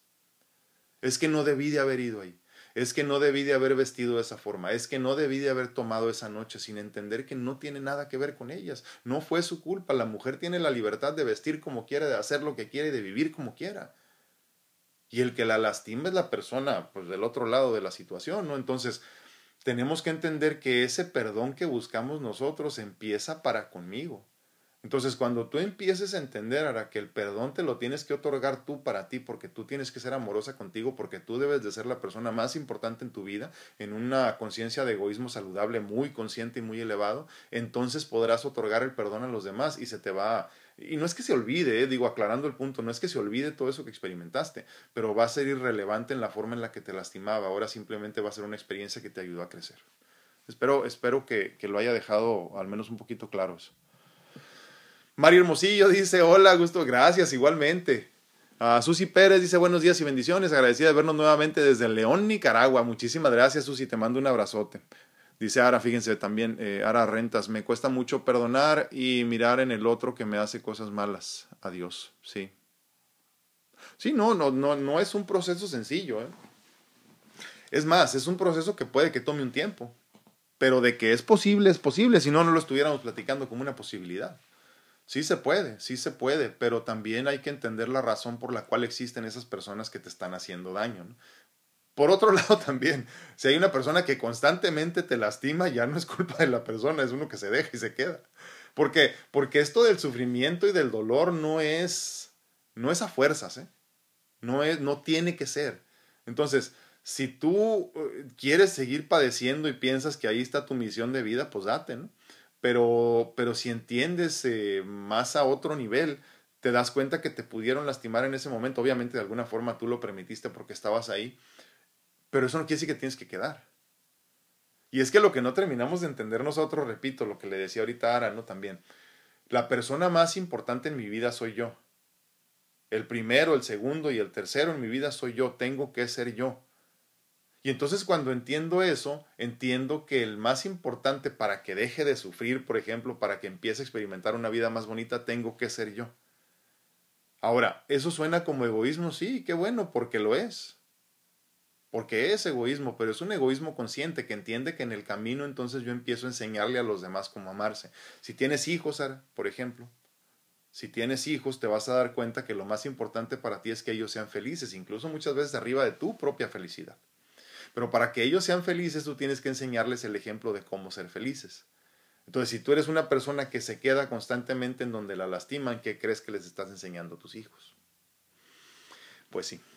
Es que no debí de haber ido ahí. Es que no debí de haber vestido de esa forma. Es que no debí de haber tomado esa noche sin entender que no tiene nada que ver con ellas. No fue su culpa. La mujer tiene la libertad de vestir como quiera, de hacer lo que quiere y de vivir como quiera. Y el que la lastima es la persona, pues, del otro lado de la situación, ¿no? Entonces, tenemos que entender que ese perdón que buscamos nosotros empieza para conmigo. Entonces, cuando tú empieces a entender ahora que el perdón te lo tienes que otorgar tú para ti, porque tú tienes que ser amorosa contigo, porque tú debes de ser la persona más importante en tu vida, en una conciencia de egoísmo saludable muy consciente y muy elevado, entonces podrás otorgar el perdón a los demás y se te va. Y no es que se olvide, eh, digo, aclarando el punto, no es que se olvide todo eso que experimentaste, pero va a ser irrelevante en la forma en la que te lastimaba. Ahora simplemente va a ser una experiencia que te ayudó a crecer. Espero, espero que, que lo haya dejado al menos un poquito claro eso. Mario Hermosillo dice, hola, gusto, gracias, igualmente. Uh, Susi Pérez dice, buenos días y bendiciones, agradecida de vernos nuevamente desde León, Nicaragua. Muchísimas gracias, Susi, te mando un abrazote. Dice Ara, fíjense también, eh, Ara Rentas, me cuesta mucho perdonar y mirar en el otro que me hace cosas malas. Adiós, sí. Sí, no, no, no, no es un proceso sencillo, ¿eh? Es más, es un proceso que puede que tome un tiempo, pero de que es posible, es posible, si no, no lo estuviéramos platicando como una posibilidad. Sí se puede, sí se puede, pero también hay que entender la razón por la cual existen esas personas que te están haciendo daño, ¿no? Por otro lado también, si hay una persona que constantemente te lastima, ya no es culpa de la persona, es uno que se deja y se queda. ¿Por qué? Porque esto del sufrimiento y del dolor no es, no es a fuerzas, ¿eh? No es, no tiene que ser. Entonces, si tú quieres seguir padeciendo y piensas que ahí está tu misión de vida, pues date, ¿no? Pero, pero si entiendes eh, más a otro nivel, te das cuenta que te pudieron lastimar en ese momento. Obviamente de alguna forma tú lo permitiste porque estabas ahí, pero eso no quiere decir que tienes que quedar. Y es que lo que no terminamos de entender nosotros, repito, lo que le decía ahorita Ara, ¿no? También, la persona más importante en mi vida soy yo. El primero, el segundo y el tercero en mi vida soy yo. Tengo que ser yo. Y entonces cuando entiendo eso, entiendo que el más importante para que deje de sufrir, por ejemplo, para que empiece a experimentar una vida más bonita, tengo que ser yo. Ahora, ¿eso suena como egoísmo? Sí, qué bueno, porque lo es. Porque es egoísmo, pero es un egoísmo consciente que entiende que en el camino entonces yo empiezo a enseñarle a los demás cómo amarse. Si tienes hijos, Sara, por ejemplo, si tienes hijos te vas a dar cuenta que lo más importante para ti es que ellos sean felices, incluso muchas veces arriba de tu propia felicidad. Pero para que ellos sean felices, tú tienes que enseñarles el ejemplo de cómo ser felices. Entonces, si tú eres una persona que se queda constantemente en donde la lastiman, ¿qué crees que les estás enseñando a tus hijos? Pues sí.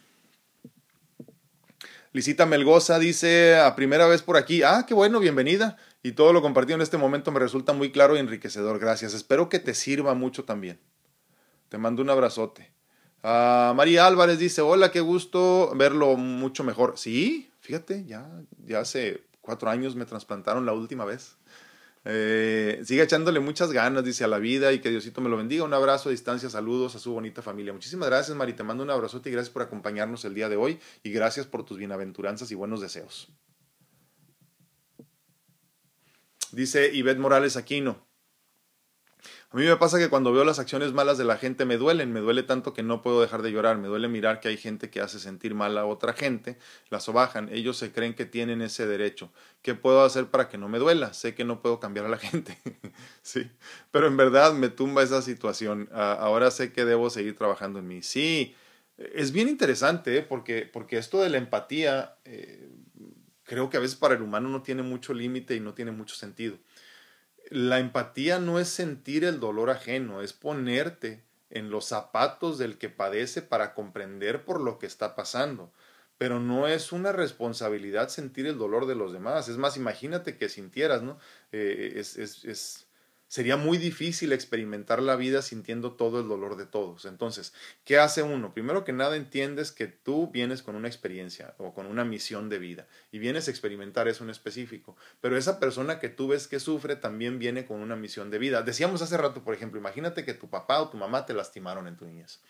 Lisita Melgoza dice, a primera vez por aquí, ah, qué bueno, bienvenida. Y todo lo compartido en este momento me resulta muy claro y enriquecedor. Gracias. Espero que te sirva mucho también. Te mando un abrazote. Uh, María Álvarez dice, hola, qué gusto verlo mucho mejor. Sí, fíjate, ya, ya hace cuatro años me trasplantaron la última vez. Eh, sigue echándole muchas ganas, dice, a la vida y que Diosito me lo bendiga. Un abrazo a distancia, saludos a su bonita familia. Muchísimas gracias, Mari, te mando un abrazote y gracias por acompañarnos el día de hoy y gracias por tus bienaventuranzas y buenos deseos. Dice Ivette Morales Aquino. A mí me pasa que cuando veo las acciones malas de la gente me duelen, me duele tanto que no puedo dejar de llorar, me duele mirar que hay gente que hace sentir mal a otra gente, la sobajan, ellos se creen que tienen ese derecho. ¿Qué puedo hacer para que no me duela? Sé que no puedo cambiar a la gente, sí, pero en verdad me tumba esa situación. Ah, ahora sé que debo seguir trabajando en mí. Sí, es bien interesante, ¿eh? porque, porque esto de la empatía, eh, creo que a veces para el humano no tiene mucho límite y no tiene mucho sentido. La empatía no es sentir el dolor ajeno, es ponerte en los zapatos del que padece para comprender por lo que está pasando. Pero no es una responsabilidad sentir el dolor de los demás. Es más, imagínate que sintieras, ¿no? Eh, es, es, es, sería muy difícil experimentar la vida sintiendo todo el dolor de todos. Entonces, ¿qué hace uno? Primero que nada entiendes que tú vienes con una experiencia o con una misión de vida y vienes a experimentar eso en específico. Pero esa persona que tú ves que sufre también viene con una misión de vida. Decíamos hace rato, por ejemplo, imagínate que tu papá o tu mamá te lastimaron en tu niñez.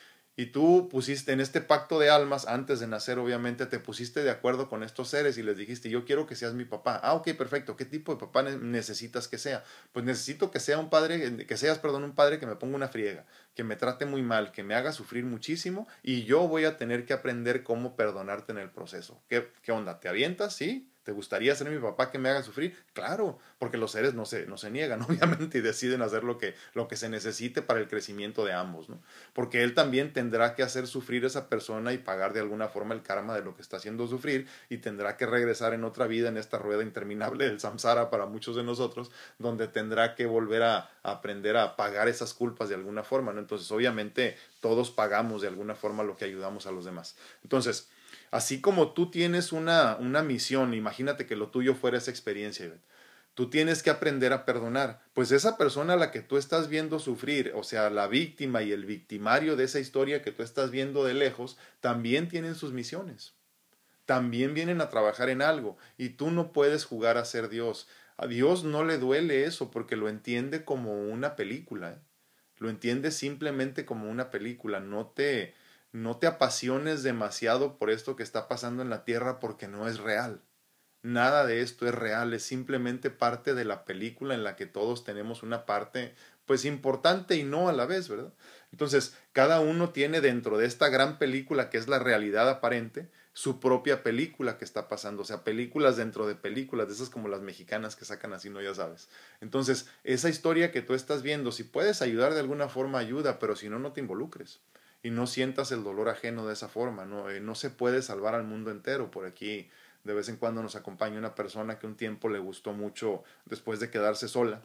Y tú pusiste en este pacto de almas, antes de nacer obviamente, te pusiste de acuerdo con estos seres y les dijiste, yo quiero que seas mi papá. Ah, ok, perfecto. ¿Qué tipo de papá necesitas que sea? Pues necesito que sea un padre, que seas, perdón, un padre que me ponga una friega, que me trate muy mal, que me haga sufrir muchísimo y yo voy a tener que aprender cómo perdonarte en el proceso. ¿Qué, qué onda? ¿Te avientas? ¿Sí? ¿Te gustaría ser mi papá que me haga sufrir? Claro, porque los seres no se, no se niegan, obviamente, y deciden hacer lo que, lo que se necesite para el crecimiento de ambos, ¿no? Porque él también tendrá que hacer sufrir a esa persona y pagar de alguna forma el karma de lo que está haciendo sufrir y tendrá que regresar en otra vida en esta rueda interminable del samsara para muchos de nosotros, donde tendrá que volver a, a aprender a pagar esas culpas de alguna forma, ¿no? Entonces, obviamente, todos pagamos de alguna forma lo que ayudamos a los demás. Entonces, así como tú tienes una, una misión, imagínate que lo tuyo fuera esa experiencia, Ivette. Tú tienes que aprender a perdonar. Pues esa persona a la que tú estás viendo sufrir, o sea, la víctima y el victimario de esa historia que tú estás viendo de lejos, también tienen sus misiones. También vienen a trabajar en algo. Y tú no puedes jugar a ser Dios. A Dios no le duele eso porque lo entiende como una película, ¿eh? Lo entiende simplemente como una película. No te, no te apasiones demasiado por esto que está pasando en la tierra porque no es real. Nada de esto es real, es simplemente parte de la película en la que todos tenemos una parte pues importante y no a la vez, ¿verdad? Entonces, cada uno tiene dentro de esta gran película que es la realidad aparente, su propia película que está pasando, o sea, películas dentro de películas, de esas como las mexicanas que sacan así, no ya sabes. Entonces, esa historia que tú estás viendo, si puedes ayudar de alguna forma, ayuda, pero si no, no te involucres y no sientas el dolor ajeno de esa forma, no, eh, no se puede salvar al mundo entero. Por aquí de vez en cuando nos acompaña una persona que un tiempo le gustó mucho después de quedarse sola.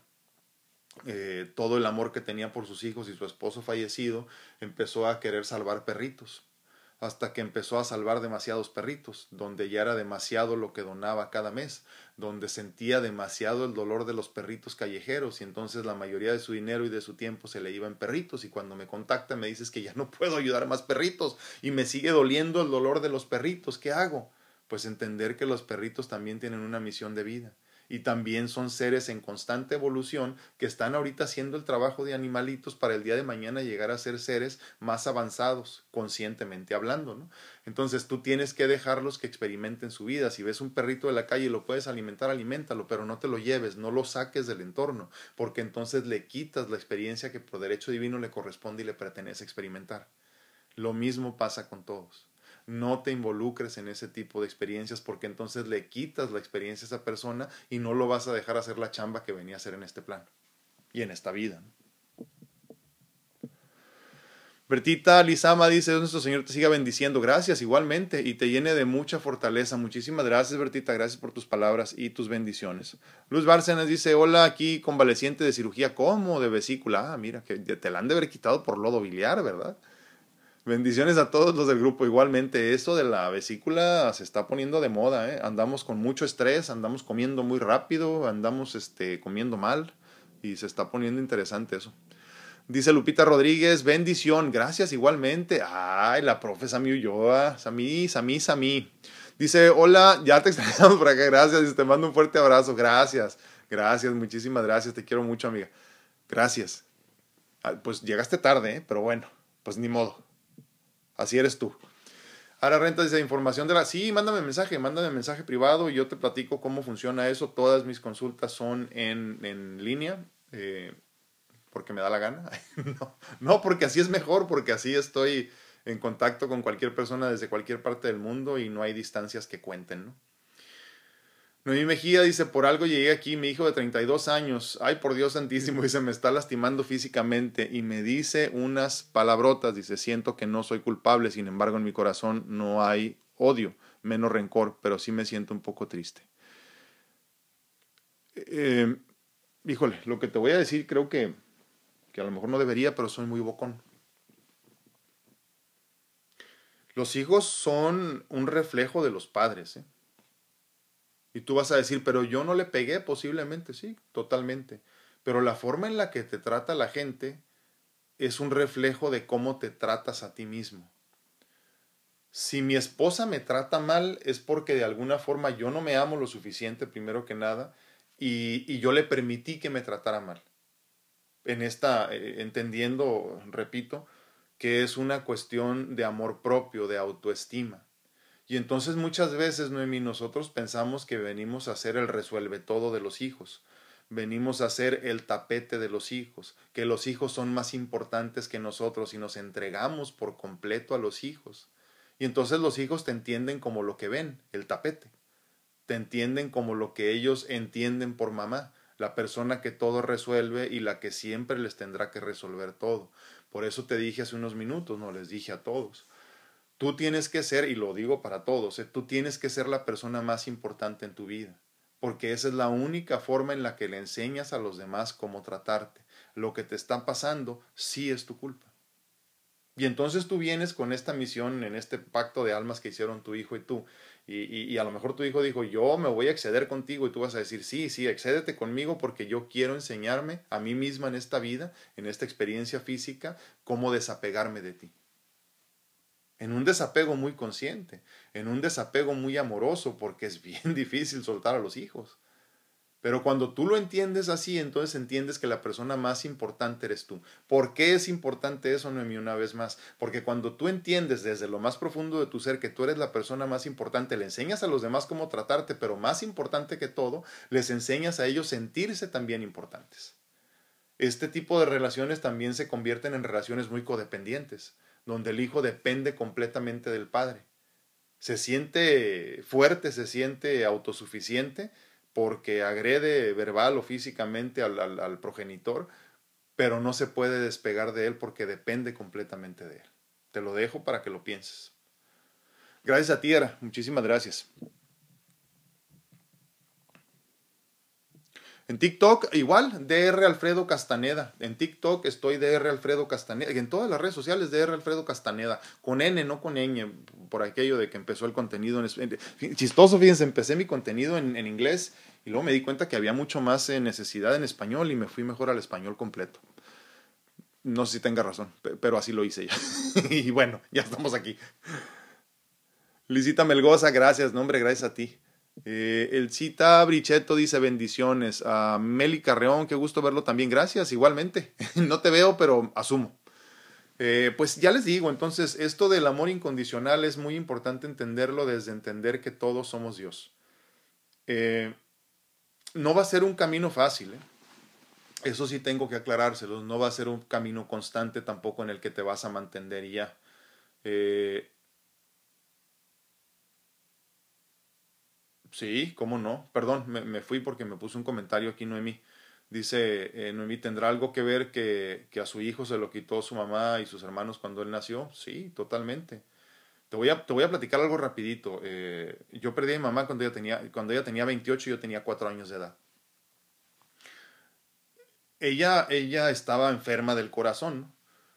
Eh, todo el amor que tenía por sus hijos y su esposo fallecido, empezó a querer salvar perritos, hasta que empezó a salvar demasiados perritos, donde ya era demasiado lo que donaba cada mes, donde sentía demasiado el dolor de los perritos callejeros y entonces la mayoría de su dinero y de su tiempo se le iba en perritos y cuando me contacta me dices que ya no puedo ayudar a más perritos y me sigue doliendo el dolor de los perritos, ¿qué hago? Pues entender que los perritos también tienen una misión de vida y también son seres en constante evolución que están ahorita haciendo el trabajo de animalitos para el día de mañana llegar a ser seres más avanzados, conscientemente hablando, ¿no? Entonces tú tienes que dejarlos que experimenten su vida. Si ves un perrito de la calle y lo puedes alimentar, aliméntalo, pero no te lo lleves, no lo saques del entorno, porque entonces le quitas la experiencia que por derecho divino le corresponde y le pertenece experimentar. Lo mismo pasa con todos. No te involucres en ese tipo de experiencias porque entonces le quitas la experiencia a esa persona y no lo vas a dejar hacer la chamba que venía a hacer en este plano y en esta vida, ¿no? Bertita Lizama dice, Dios nuestro Señor te siga bendiciendo. Gracias, igualmente, y te llene de mucha fortaleza. Muchísimas gracias, Bertita. Gracias por tus palabras y tus bendiciones. Luz Bárcenas dice, hola, aquí convaleciente de cirugía. ¿Cómo? De vesícula. Ah, mira, que te la han de haber quitado por lodo biliar, ¿verdad? Bendiciones a todos los del grupo. Igualmente, eso de la vesícula se está poniendo de moda, ¿eh? Andamos con mucho estrés, andamos comiendo muy rápido, andamos este, comiendo mal y se está poniendo interesante eso. Dice Lupita Rodríguez, bendición, gracias igualmente. Ay, la profe Sami Ulloa, Sami, Sami, Sami. Dice, hola, ya te extrañamos por acá, gracias, dice, te mando un fuerte abrazo, gracias, gracias, muchísimas gracias, te quiero mucho, amiga. Gracias. Ah, pues llegaste tarde, ¿eh? Pero bueno, pues ni modo. Así eres tú. Ahora Renta dice, información de la... Sí, mándame mensaje, mándame mensaje privado y yo te platico cómo funciona eso. Todas mis consultas son en, en línea. Eh, porque me da la gana. no, no, porque así es mejor, porque así estoy en contacto con cualquier persona desde cualquier parte del mundo y no hay distancias que cuenten, ¿no? Noemí Mejía dice, por algo llegué aquí, mi hijo de treinta y dos años, ay por Dios santísimo, dice, me está lastimando físicamente y me dice unas palabrotas, dice, siento que no soy culpable, sin embargo en mi corazón no hay odio, menos rencor, pero sí me siento un poco triste. Eh, híjole, lo que te voy a decir creo que, que a lo mejor no debería, pero soy muy bocón. Los hijos son un reflejo de los padres, ¿eh? Y tú vas a decir, pero yo no le pegué, posiblemente, sí, totalmente. Pero la forma en la que te trata la gente es un reflejo de cómo te tratas a ti mismo. Si mi esposa me trata mal es porque de alguna forma yo no me amo lo suficiente, primero que nada, y, y yo le permití que me tratara mal. En esta, eh, entendiendo, repito, que es una cuestión de amor propio, de autoestima. Y entonces muchas veces, Noemí, nosotros pensamos que venimos a ser el resuelve todo de los hijos. Venimos a ser el tapete de los hijos, que los hijos son más importantes que nosotros y nos entregamos por completo a los hijos. Y entonces los hijos te entienden como lo que ven, el tapete. Te entienden como lo que ellos entienden por mamá, la persona que todo resuelve y la que siempre les tendrá que resolver todo. Por eso te dije hace unos minutos, no les dije a todos. Tú tienes que ser, y lo digo para todos, ¿eh? Tú tienes que ser la persona más importante en tu vida, porque esa es la única forma en la que le enseñas a los demás cómo tratarte. Lo que te está pasando sí es tu culpa. Y entonces tú vienes con esta misión, en este pacto de almas que hicieron tu hijo y tú, y, y, y a lo mejor tu hijo dijo, yo me voy a exceder contigo, y tú vas a decir, sí, sí, excédete conmigo porque yo quiero enseñarme a mí misma en esta vida, en esta experiencia física, cómo desapegarme de ti. En un desapego muy consciente, en un desapego muy amoroso, porque es bien difícil soltar a los hijos. Pero cuando tú lo entiendes así, entonces entiendes que la persona más importante eres tú. ¿Por qué es importante eso, Noemí, una vez más? Porque cuando tú entiendes desde lo más profundo de tu ser que tú eres la persona más importante, le enseñas a los demás cómo tratarte, pero más importante que todo, les enseñas a ellos sentirse también importantes. Este tipo de relaciones también se convierten en relaciones muy codependientes, donde el hijo depende completamente del padre. Se siente fuerte, se siente autosuficiente porque agrede verbal o físicamente al, al, al progenitor, pero no se puede despegar de él porque depende completamente de él. Te lo dejo para que lo pienses. Gracias a ti, Ara. Muchísimas gracias. En TikTok, igual, D R Alfredo Castaneda. En TikTok estoy D R Alfredo Castaneda. Y en todas las redes sociales, D R Alfredo Castaneda. Con N, no con ñ, por aquello de que empezó el contenido en... Chistoso, fíjense, empecé mi contenido en, en inglés y luego me di cuenta que había mucho más necesidad en español y me fui mejor al español completo. No sé si tenga razón, pero así lo hice ya. Y bueno, ya estamos aquí. Lisita Melgoza, gracias, no, hombre, gracias a ti. Eh, el Cita Bricheto dice bendiciones. A Meli Carreón, qué gusto verlo también. Gracias, igualmente. No te veo, pero asumo. Eh, pues ya les digo, entonces, esto del amor incondicional es muy importante entenderlo desde entender que todos somos Dios. Eh, no va a ser un camino fácil, ¿eh? Eso sí tengo que aclarárselos. No va a ser un camino constante tampoco en el que te vas a mantener y ya. Eh, Sí, cómo no. Perdón, me, me fui porque me puso un comentario aquí Noemí. Dice, eh, Noemí, ¿tendrá algo que ver que, que a su hijo se lo quitó su mamá y sus hermanos cuando él nació? Sí, totalmente. Te voy a, te voy a platicar algo rapidito. Eh, yo perdí a mi mamá cuando ella tenía, cuando ella tenía veintiocho y yo tenía cuatro años de edad. Ella, ella estaba enferma del corazón.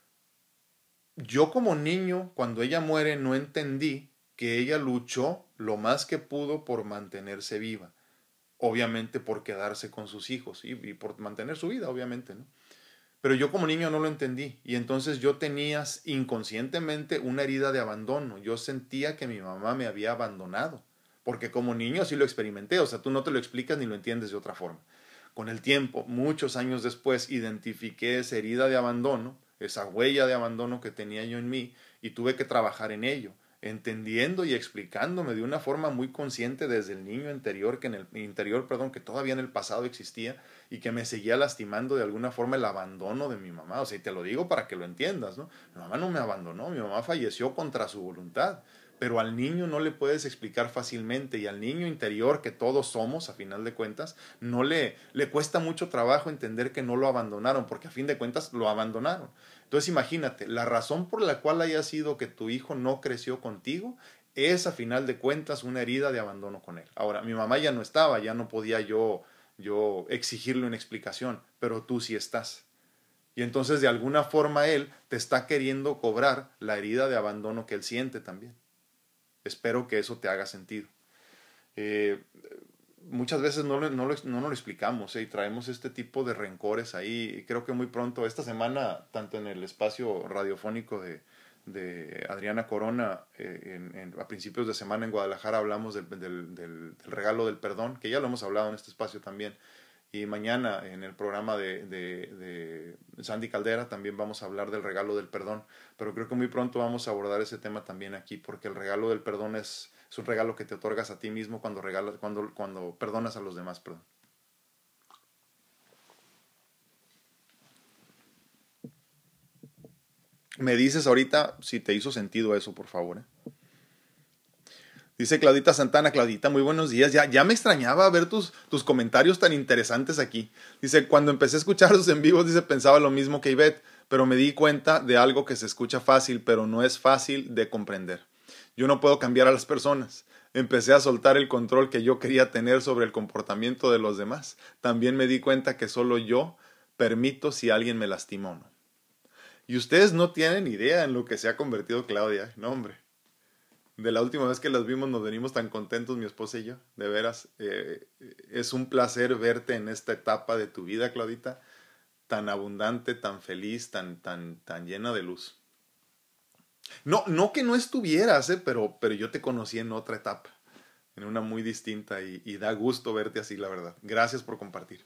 Yo como niño, cuando ella muere, no entendí que ella luchó lo más que pudo por mantenerse viva. Obviamente por quedarse con sus hijos y, y por mantener su vida, obviamente, ¿no? Pero yo como niño no lo entendí y entonces yo tenía inconscientemente una herida de abandono. Yo sentía que mi mamá me había abandonado, porque como niño sí lo experimenté, o sea, tú no te lo explicas ni lo entiendes de otra forma. Con el tiempo, muchos años después, identifiqué esa herida de abandono, esa huella de abandono que tenía yo en mí y tuve que trabajar en ello, entendiendo y explicándome de una forma muy consciente desde el niño interior, que en el interior, perdón, que todavía en el pasado existía y que me seguía lastimando de alguna forma el abandono de mi mamá. O sea, y te lo digo para que lo entiendas, ¿no? Mi mamá no me abandonó, mi mamá falleció contra su voluntad, pero al niño no le puedes explicar fácilmente, y al niño interior que todos somos, a final de cuentas, no le, le cuesta mucho trabajo entender que no lo abandonaron, porque a fin de cuentas lo abandonaron. Entonces imagínate, la razón por la cual haya sido que tu hijo no creció contigo es a final de cuentas una herida de abandono con él. Ahora, mi mamá ya no estaba, ya no podía yo, yo exigirle una explicación, pero tú sí estás. Y entonces de alguna forma él te está queriendo cobrar la herida de abandono que él siente también. Espero que eso te haga sentido. Eh, muchas veces no, no, lo, no nos lo explicamos, ¿eh? Y traemos este tipo de rencores ahí. Y creo que muy pronto, esta semana, tanto en el espacio radiofónico de, de Adriana Corona, eh, en, en, a principios de semana en Guadalajara hablamos del, del, del, del regalo del perdón, que ya lo hemos hablado en este espacio también. Y mañana en el programa de, de, de Sandy Caldera también vamos a hablar del regalo del perdón. Pero creo que muy pronto vamos a abordar ese tema también aquí, porque el regalo del perdón es, es un regalo que te otorgas a ti mismo cuando, regalas, cuando, cuando perdonas a los demás. Perdón. Me dices ahorita si te hizo sentido eso, por favor, ¿eh? Dice Claudita Santana. Claudita, muy buenos días. Ya, ya me extrañaba ver tus, tus comentarios tan interesantes aquí. Dice, cuando empecé a escuchar los en vivos, dice, pensaba lo mismo que Ivette, pero me di cuenta de algo que se escucha fácil, pero no es fácil de comprender. Yo no puedo cambiar a las personas. Empecé a soltar el control que yo quería tener sobre el comportamiento de los demás. También me di cuenta que solo yo permito si alguien me lastima o no. Y ustedes no tienen idea en lo que se ha convertido Claudia. No, hombre. De la última vez que las vimos nos venimos tan contentos mi esposa y yo, de veras. Eh, es un placer verte en esta etapa de tu vida, Claudita, tan abundante, tan feliz, tan, tan, tan llena de luz. No, no que no estuvieras, eh, pero, pero yo te conocí en otra etapa, en una muy distinta, y, y da gusto verte así, la verdad. Gracias por compartir.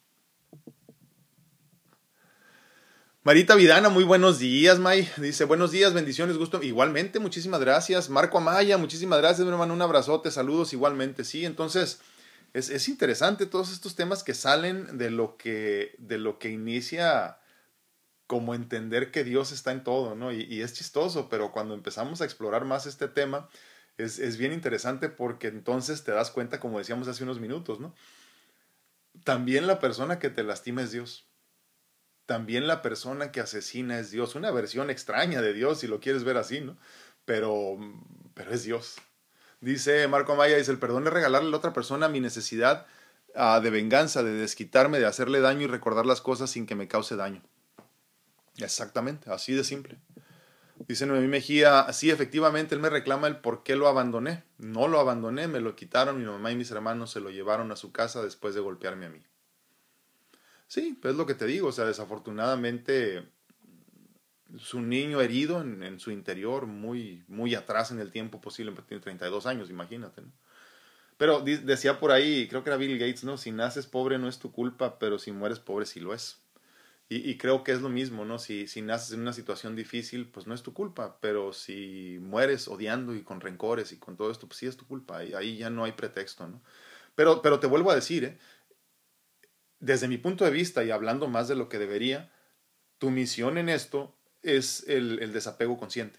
Marita Vidana, muy buenos días, May. Dice, buenos días, bendiciones, gusto. Igualmente, muchísimas gracias. Marco Amaya, muchísimas gracias, mi hermano. Un abrazote, saludos igualmente. Sí, entonces, es, es interesante todos estos temas que salen de lo que, de lo que inicia como entender que Dios está en todo, ¿no? Y, y es chistoso, pero cuando empezamos a explorar más este tema, es, es bien interesante porque entonces te das cuenta, como decíamos hace unos minutos, ¿no? También la persona que te lastima es Dios. También la persona que asesina es Dios. Una versión extraña de Dios, si lo quieres ver así, ¿no? Pero, pero es Dios. Dice Marco Amaya, dice, el perdón es regalarle a la otra persona mi necesidad uh, de venganza, de desquitarme, de hacerle daño y recordar las cosas sin que me cause daño. Exactamente, así de simple. Dice Noemí Mejía, sí, efectivamente, él me reclama el por qué lo abandoné. No lo abandoné, me lo quitaron, mi mamá y mis hermanos se lo llevaron a su casa después de golpearme a mí. Sí, pues es lo que te digo, o sea, desafortunadamente es un niño herido en, en su interior, muy, muy atrás en el tiempo posible, tiene treinta y dos años, imagínate, ¿no? Pero decía por ahí, creo que era Bill Gates, ¿no? Si naces pobre no es tu culpa, pero si mueres pobre sí lo es. Y, y creo que es lo mismo, ¿no? Si, si naces en una situación difícil, pues no es tu culpa, pero si mueres odiando y con rencores y con todo esto, pues sí es tu culpa, ahí, ahí ya no hay pretexto, ¿no? Pero, pero te vuelvo a decir, ¿eh? Desde mi punto de vista y hablando más de lo que debería, tu misión en esto es el, el desapego consciente.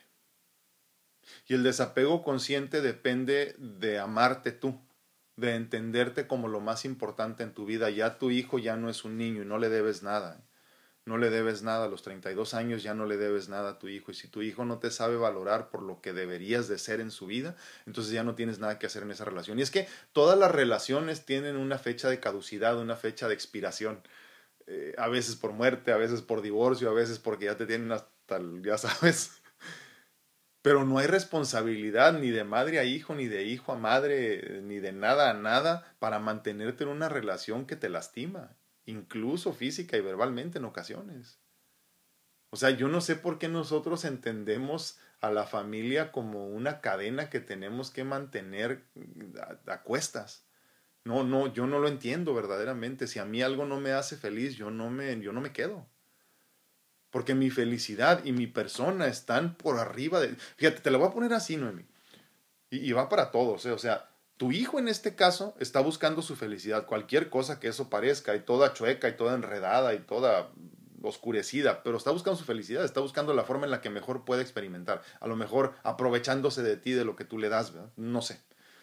Y el desapego consciente depende de amarte tú, de entenderte como lo más importante en tu vida. Ya tu hijo ya no es un niño y no le debes nada. No le debes nada, a los treinta y dos años ya no le debes nada a tu hijo. Y si tu hijo no te sabe valorar por lo que deberías de ser en su vida, entonces ya no tienes nada que hacer en esa relación. Y es que todas las relaciones tienen una fecha de caducidad, una fecha de expiración. Eh, a veces por muerte, a veces por divorcio, a veces porque ya te tienen hasta, ya sabes. Pero no hay responsabilidad ni de madre a hijo, ni de hijo a madre, ni de nada a nada para mantenerte en una relación que te lastima, incluso física y verbalmente en ocasiones. O sea, yo no sé por qué nosotros entendemos a la familia como una cadena que tenemos que mantener a, a cuestas. No, no, yo no lo entiendo verdaderamente. Si a mí algo no me hace feliz, yo no me, yo no me quedo. Porque mi felicidad y mi persona están por arriba de... Fíjate, te lo voy a poner así, Noemi. Y, y va para todos, ¿eh? O sea, tu hijo en este caso está buscando su felicidad, cualquier cosa que eso parezca, y toda chueca, y toda enredada, y toda oscurecida, pero está buscando su felicidad, está buscando la forma en la que mejor puede experimentar, a lo mejor aprovechándose de ti, de lo que tú le das, ¿verdad? No sé.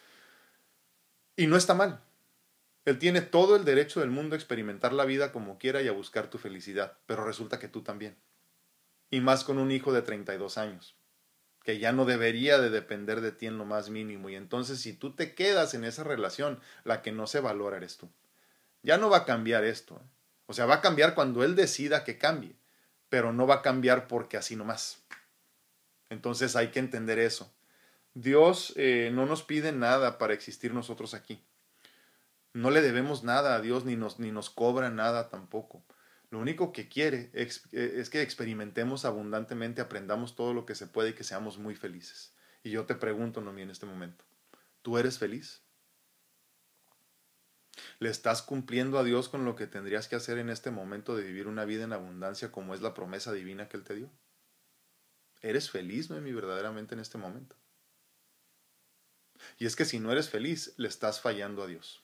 Y no está mal. Él tiene todo el derecho del mundo a experimentar la vida como quiera y a buscar tu felicidad, pero resulta que tú también. Y más con un hijo de treinta y dos años, que ya no debería de depender de ti en lo más mínimo. Y entonces si tú te quedas en esa relación, la que no se valora eres tú. Ya no va a cambiar esto. ¿eh? O sea, va a cambiar cuando él decida que cambie, pero no va a cambiar porque así nomás. Entonces hay que entender eso. Dios eh, no nos pide nada para existir nosotros aquí. No le debemos nada a Dios ni nos, ni nos cobra nada tampoco. Lo único que quiere es, es que experimentemos abundantemente, aprendamos todo lo que se puede y que seamos muy felices. Y yo te pregunto, Noemí, en este momento, ¿tú eres feliz? ¿Le estás cumpliendo a Dios con lo que tendrías que hacer en este momento de vivir una vida en abundancia como es la promesa divina que Él te dio? ¿Eres feliz, Noemí, verdaderamente en este momento? Y es que si no eres feliz, le estás fallando a Dios.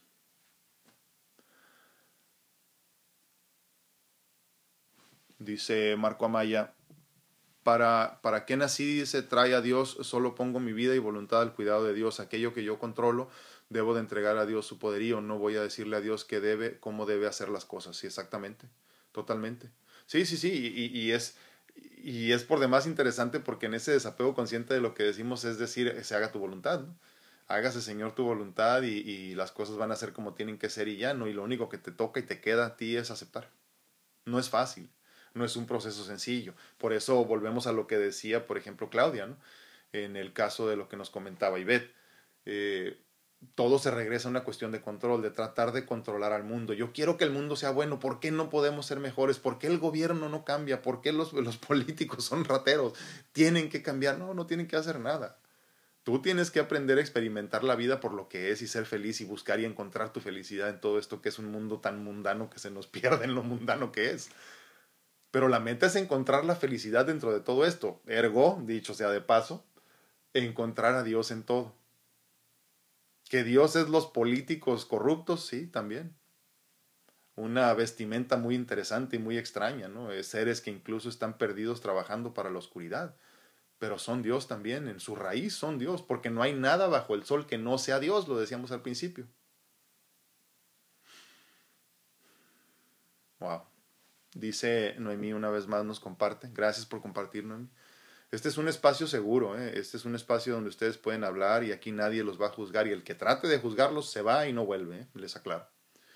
Dice Marco Amaya, ¿para, ¿para qué nací? Dice, trae a Dios, solo pongo mi vida y voluntad al cuidado de Dios. Aquello que yo controlo, debo de entregar a Dios su poderío. No voy a decirle a Dios qué debe, cómo debe hacer las cosas. Sí, exactamente, totalmente. Sí, sí, sí, y, y, y es... Y es por demás interesante porque en ese desapego consciente de lo que decimos es decir, se haga tu voluntad, ¿no? Hágase, Señor, tu voluntad y, y las cosas van a ser como tienen que ser y ya, ¿no? Y lo único que te toca y te queda a ti es aceptar. No es fácil, no es un proceso sencillo. Por eso volvemos a lo que decía, por ejemplo, Claudia, ¿no? En el caso de lo que nos comentaba Ivette. Eh, todo se regresa a una cuestión de control, de tratar de controlar al mundo. Yo quiero que el mundo sea bueno, ¿por qué no podemos ser mejores? ¿Por qué el gobierno no cambia? ¿Por qué los, los políticos son rateros? Tienen que cambiar, no, no tienen que hacer nada. Tú tienes que aprender a experimentar la vida por lo que es y ser feliz y buscar y encontrar tu felicidad en todo esto que es un mundo tan mundano que se nos pierde en lo mundano que es. Pero la meta es encontrar la felicidad dentro de todo esto. Ergo, dicho sea de paso, encontrar a Dios en todo. Que Dios es los políticos corruptos, sí, también. Una vestimenta muy interesante y muy extraña, ¿no? Seres que incluso están perdidos trabajando para la oscuridad. Pero son Dios también, en su raíz son Dios, porque no hay nada bajo el sol que no sea Dios, lo decíamos al principio. Wow. Dice Noemí una vez más, nos comparte. Gracias por compartir, Noemí. Este es un espacio seguro, ¿eh? Este es un espacio donde ustedes pueden hablar y aquí nadie los va a juzgar y el que trate de juzgarlos se va y no vuelve, ¿eh? Les aclaro.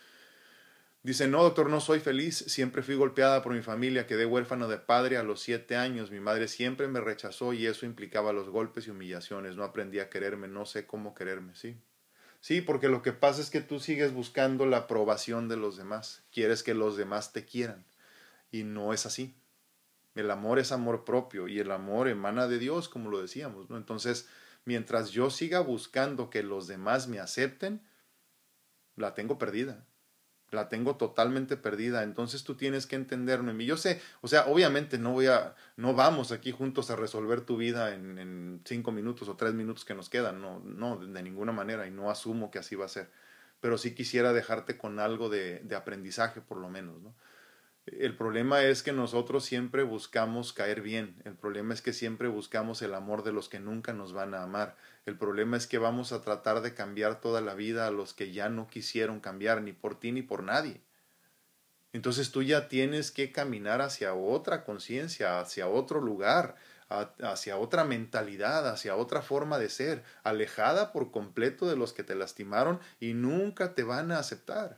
Dice, no, doctor, no soy feliz, siempre fui golpeada por mi familia, quedé huérfano de padre a los siete años, mi madre siempre me rechazó y eso implicaba los golpes y humillaciones, no aprendí a quererme, no sé cómo quererme, ¿sí? Sí, porque lo que pasa es que tú sigues buscando la aprobación de los demás, quieres que los demás te quieran y no es así. El amor es amor propio y el amor emana de Dios, como lo decíamos, ¿no? Entonces, mientras yo siga buscando que los demás me acepten, la tengo perdida. La tengo totalmente perdida. Entonces tú tienes que entenderme. Y yo sé, o sea, obviamente no voy a, no vamos aquí juntos a resolver tu vida en, en cinco minutos o tres minutos que nos quedan. No, no, de ninguna manera. Y no asumo que así va a ser. Pero sí quisiera dejarte con algo de, de aprendizaje, por lo menos, ¿no? El problema es que nosotros siempre buscamos caer bien. El problema es que siempre buscamos el amor de los que nunca nos van a amar. El problema es que vamos a tratar de cambiar toda la vida a los que ya no quisieron cambiar, ni por ti ni por nadie. Entonces tú ya tienes que caminar hacia otra conciencia, hacia otro lugar, hacia otra mentalidad, hacia otra forma de ser, alejada por completo de los que te lastimaron y nunca te van a aceptar.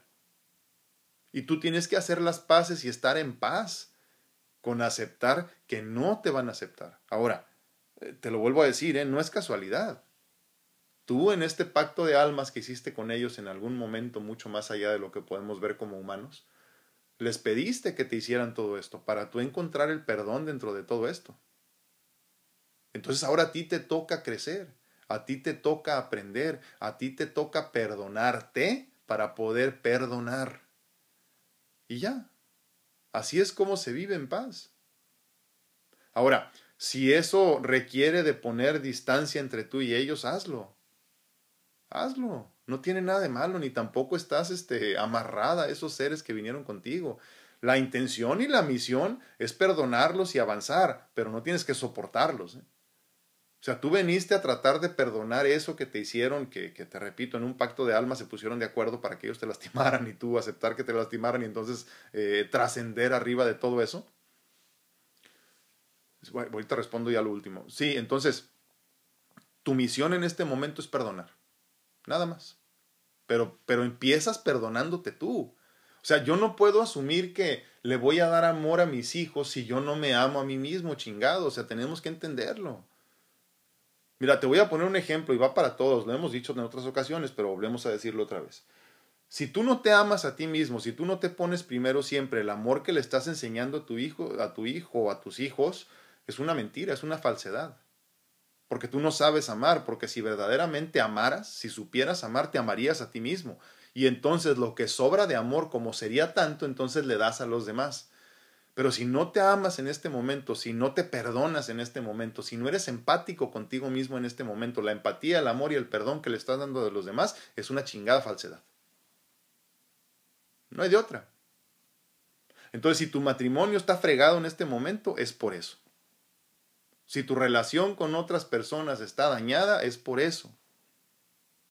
Y tú tienes que hacer las paces y estar en paz con aceptar que no te van a aceptar. Ahora, te lo vuelvo a decir, ¿eh? No es casualidad. Tú en este pacto de almas que hiciste con ellos en algún momento mucho más allá de lo que podemos ver como humanos, les pediste que te hicieran todo esto para tú encontrar el perdón dentro de todo esto. Entonces ahora a ti te toca crecer, a ti te toca aprender, a ti te toca perdonarte para poder perdonar. Y ya, así es como se vive en paz. Ahora, si eso requiere de poner distancia entre tú y ellos, hazlo. hazlo. No tiene nada de malo, ni tampoco estás este, amarrada a esos seres que vinieron contigo. La intención y la misión es perdonarlos y avanzar, pero no tienes que soportarlos, ¿eh? O sea, tú veniste a tratar de perdonar eso que te hicieron, que, que te repito, en un pacto de alma se pusieron de acuerdo para que ellos te lastimaran y tú aceptar que te lastimaran y entonces eh, trascender arriba de todo eso. Bueno, ahorita respondo ya lo último. Sí, entonces, tu misión en este momento es perdonar. Nada más. Pero, pero empiezas perdonándote tú. O sea, yo no puedo asumir que le voy a dar amor a mis hijos si yo no me amo a mí mismo, chingado. O sea, tenemos que entenderlo. Mira, te voy a poner un ejemplo y va para todos. Lo hemos dicho en otras ocasiones, pero volvemos a decirlo otra vez. Si tú no te amas a ti mismo, si tú no te pones primero siempre el amor que le estás enseñando a tu hijo, a tu hijo o a tus hijos, es una mentira, es una falsedad. Porque tú no sabes amar, porque si verdaderamente amaras, si supieras amar, te amarías a ti mismo. Y entonces lo que sobra de amor, como sería tanto, entonces le das a los demás. Pero si no te amas en este momento, si no te perdonas en este momento, si no eres empático contigo mismo en este momento, la empatía, el amor y el perdón que le estás dando a los demás es una chingada falsedad. No hay de otra. Entonces, si tu matrimonio está fregado en este momento, es por eso. Si tu relación con otras personas está dañada, es por eso.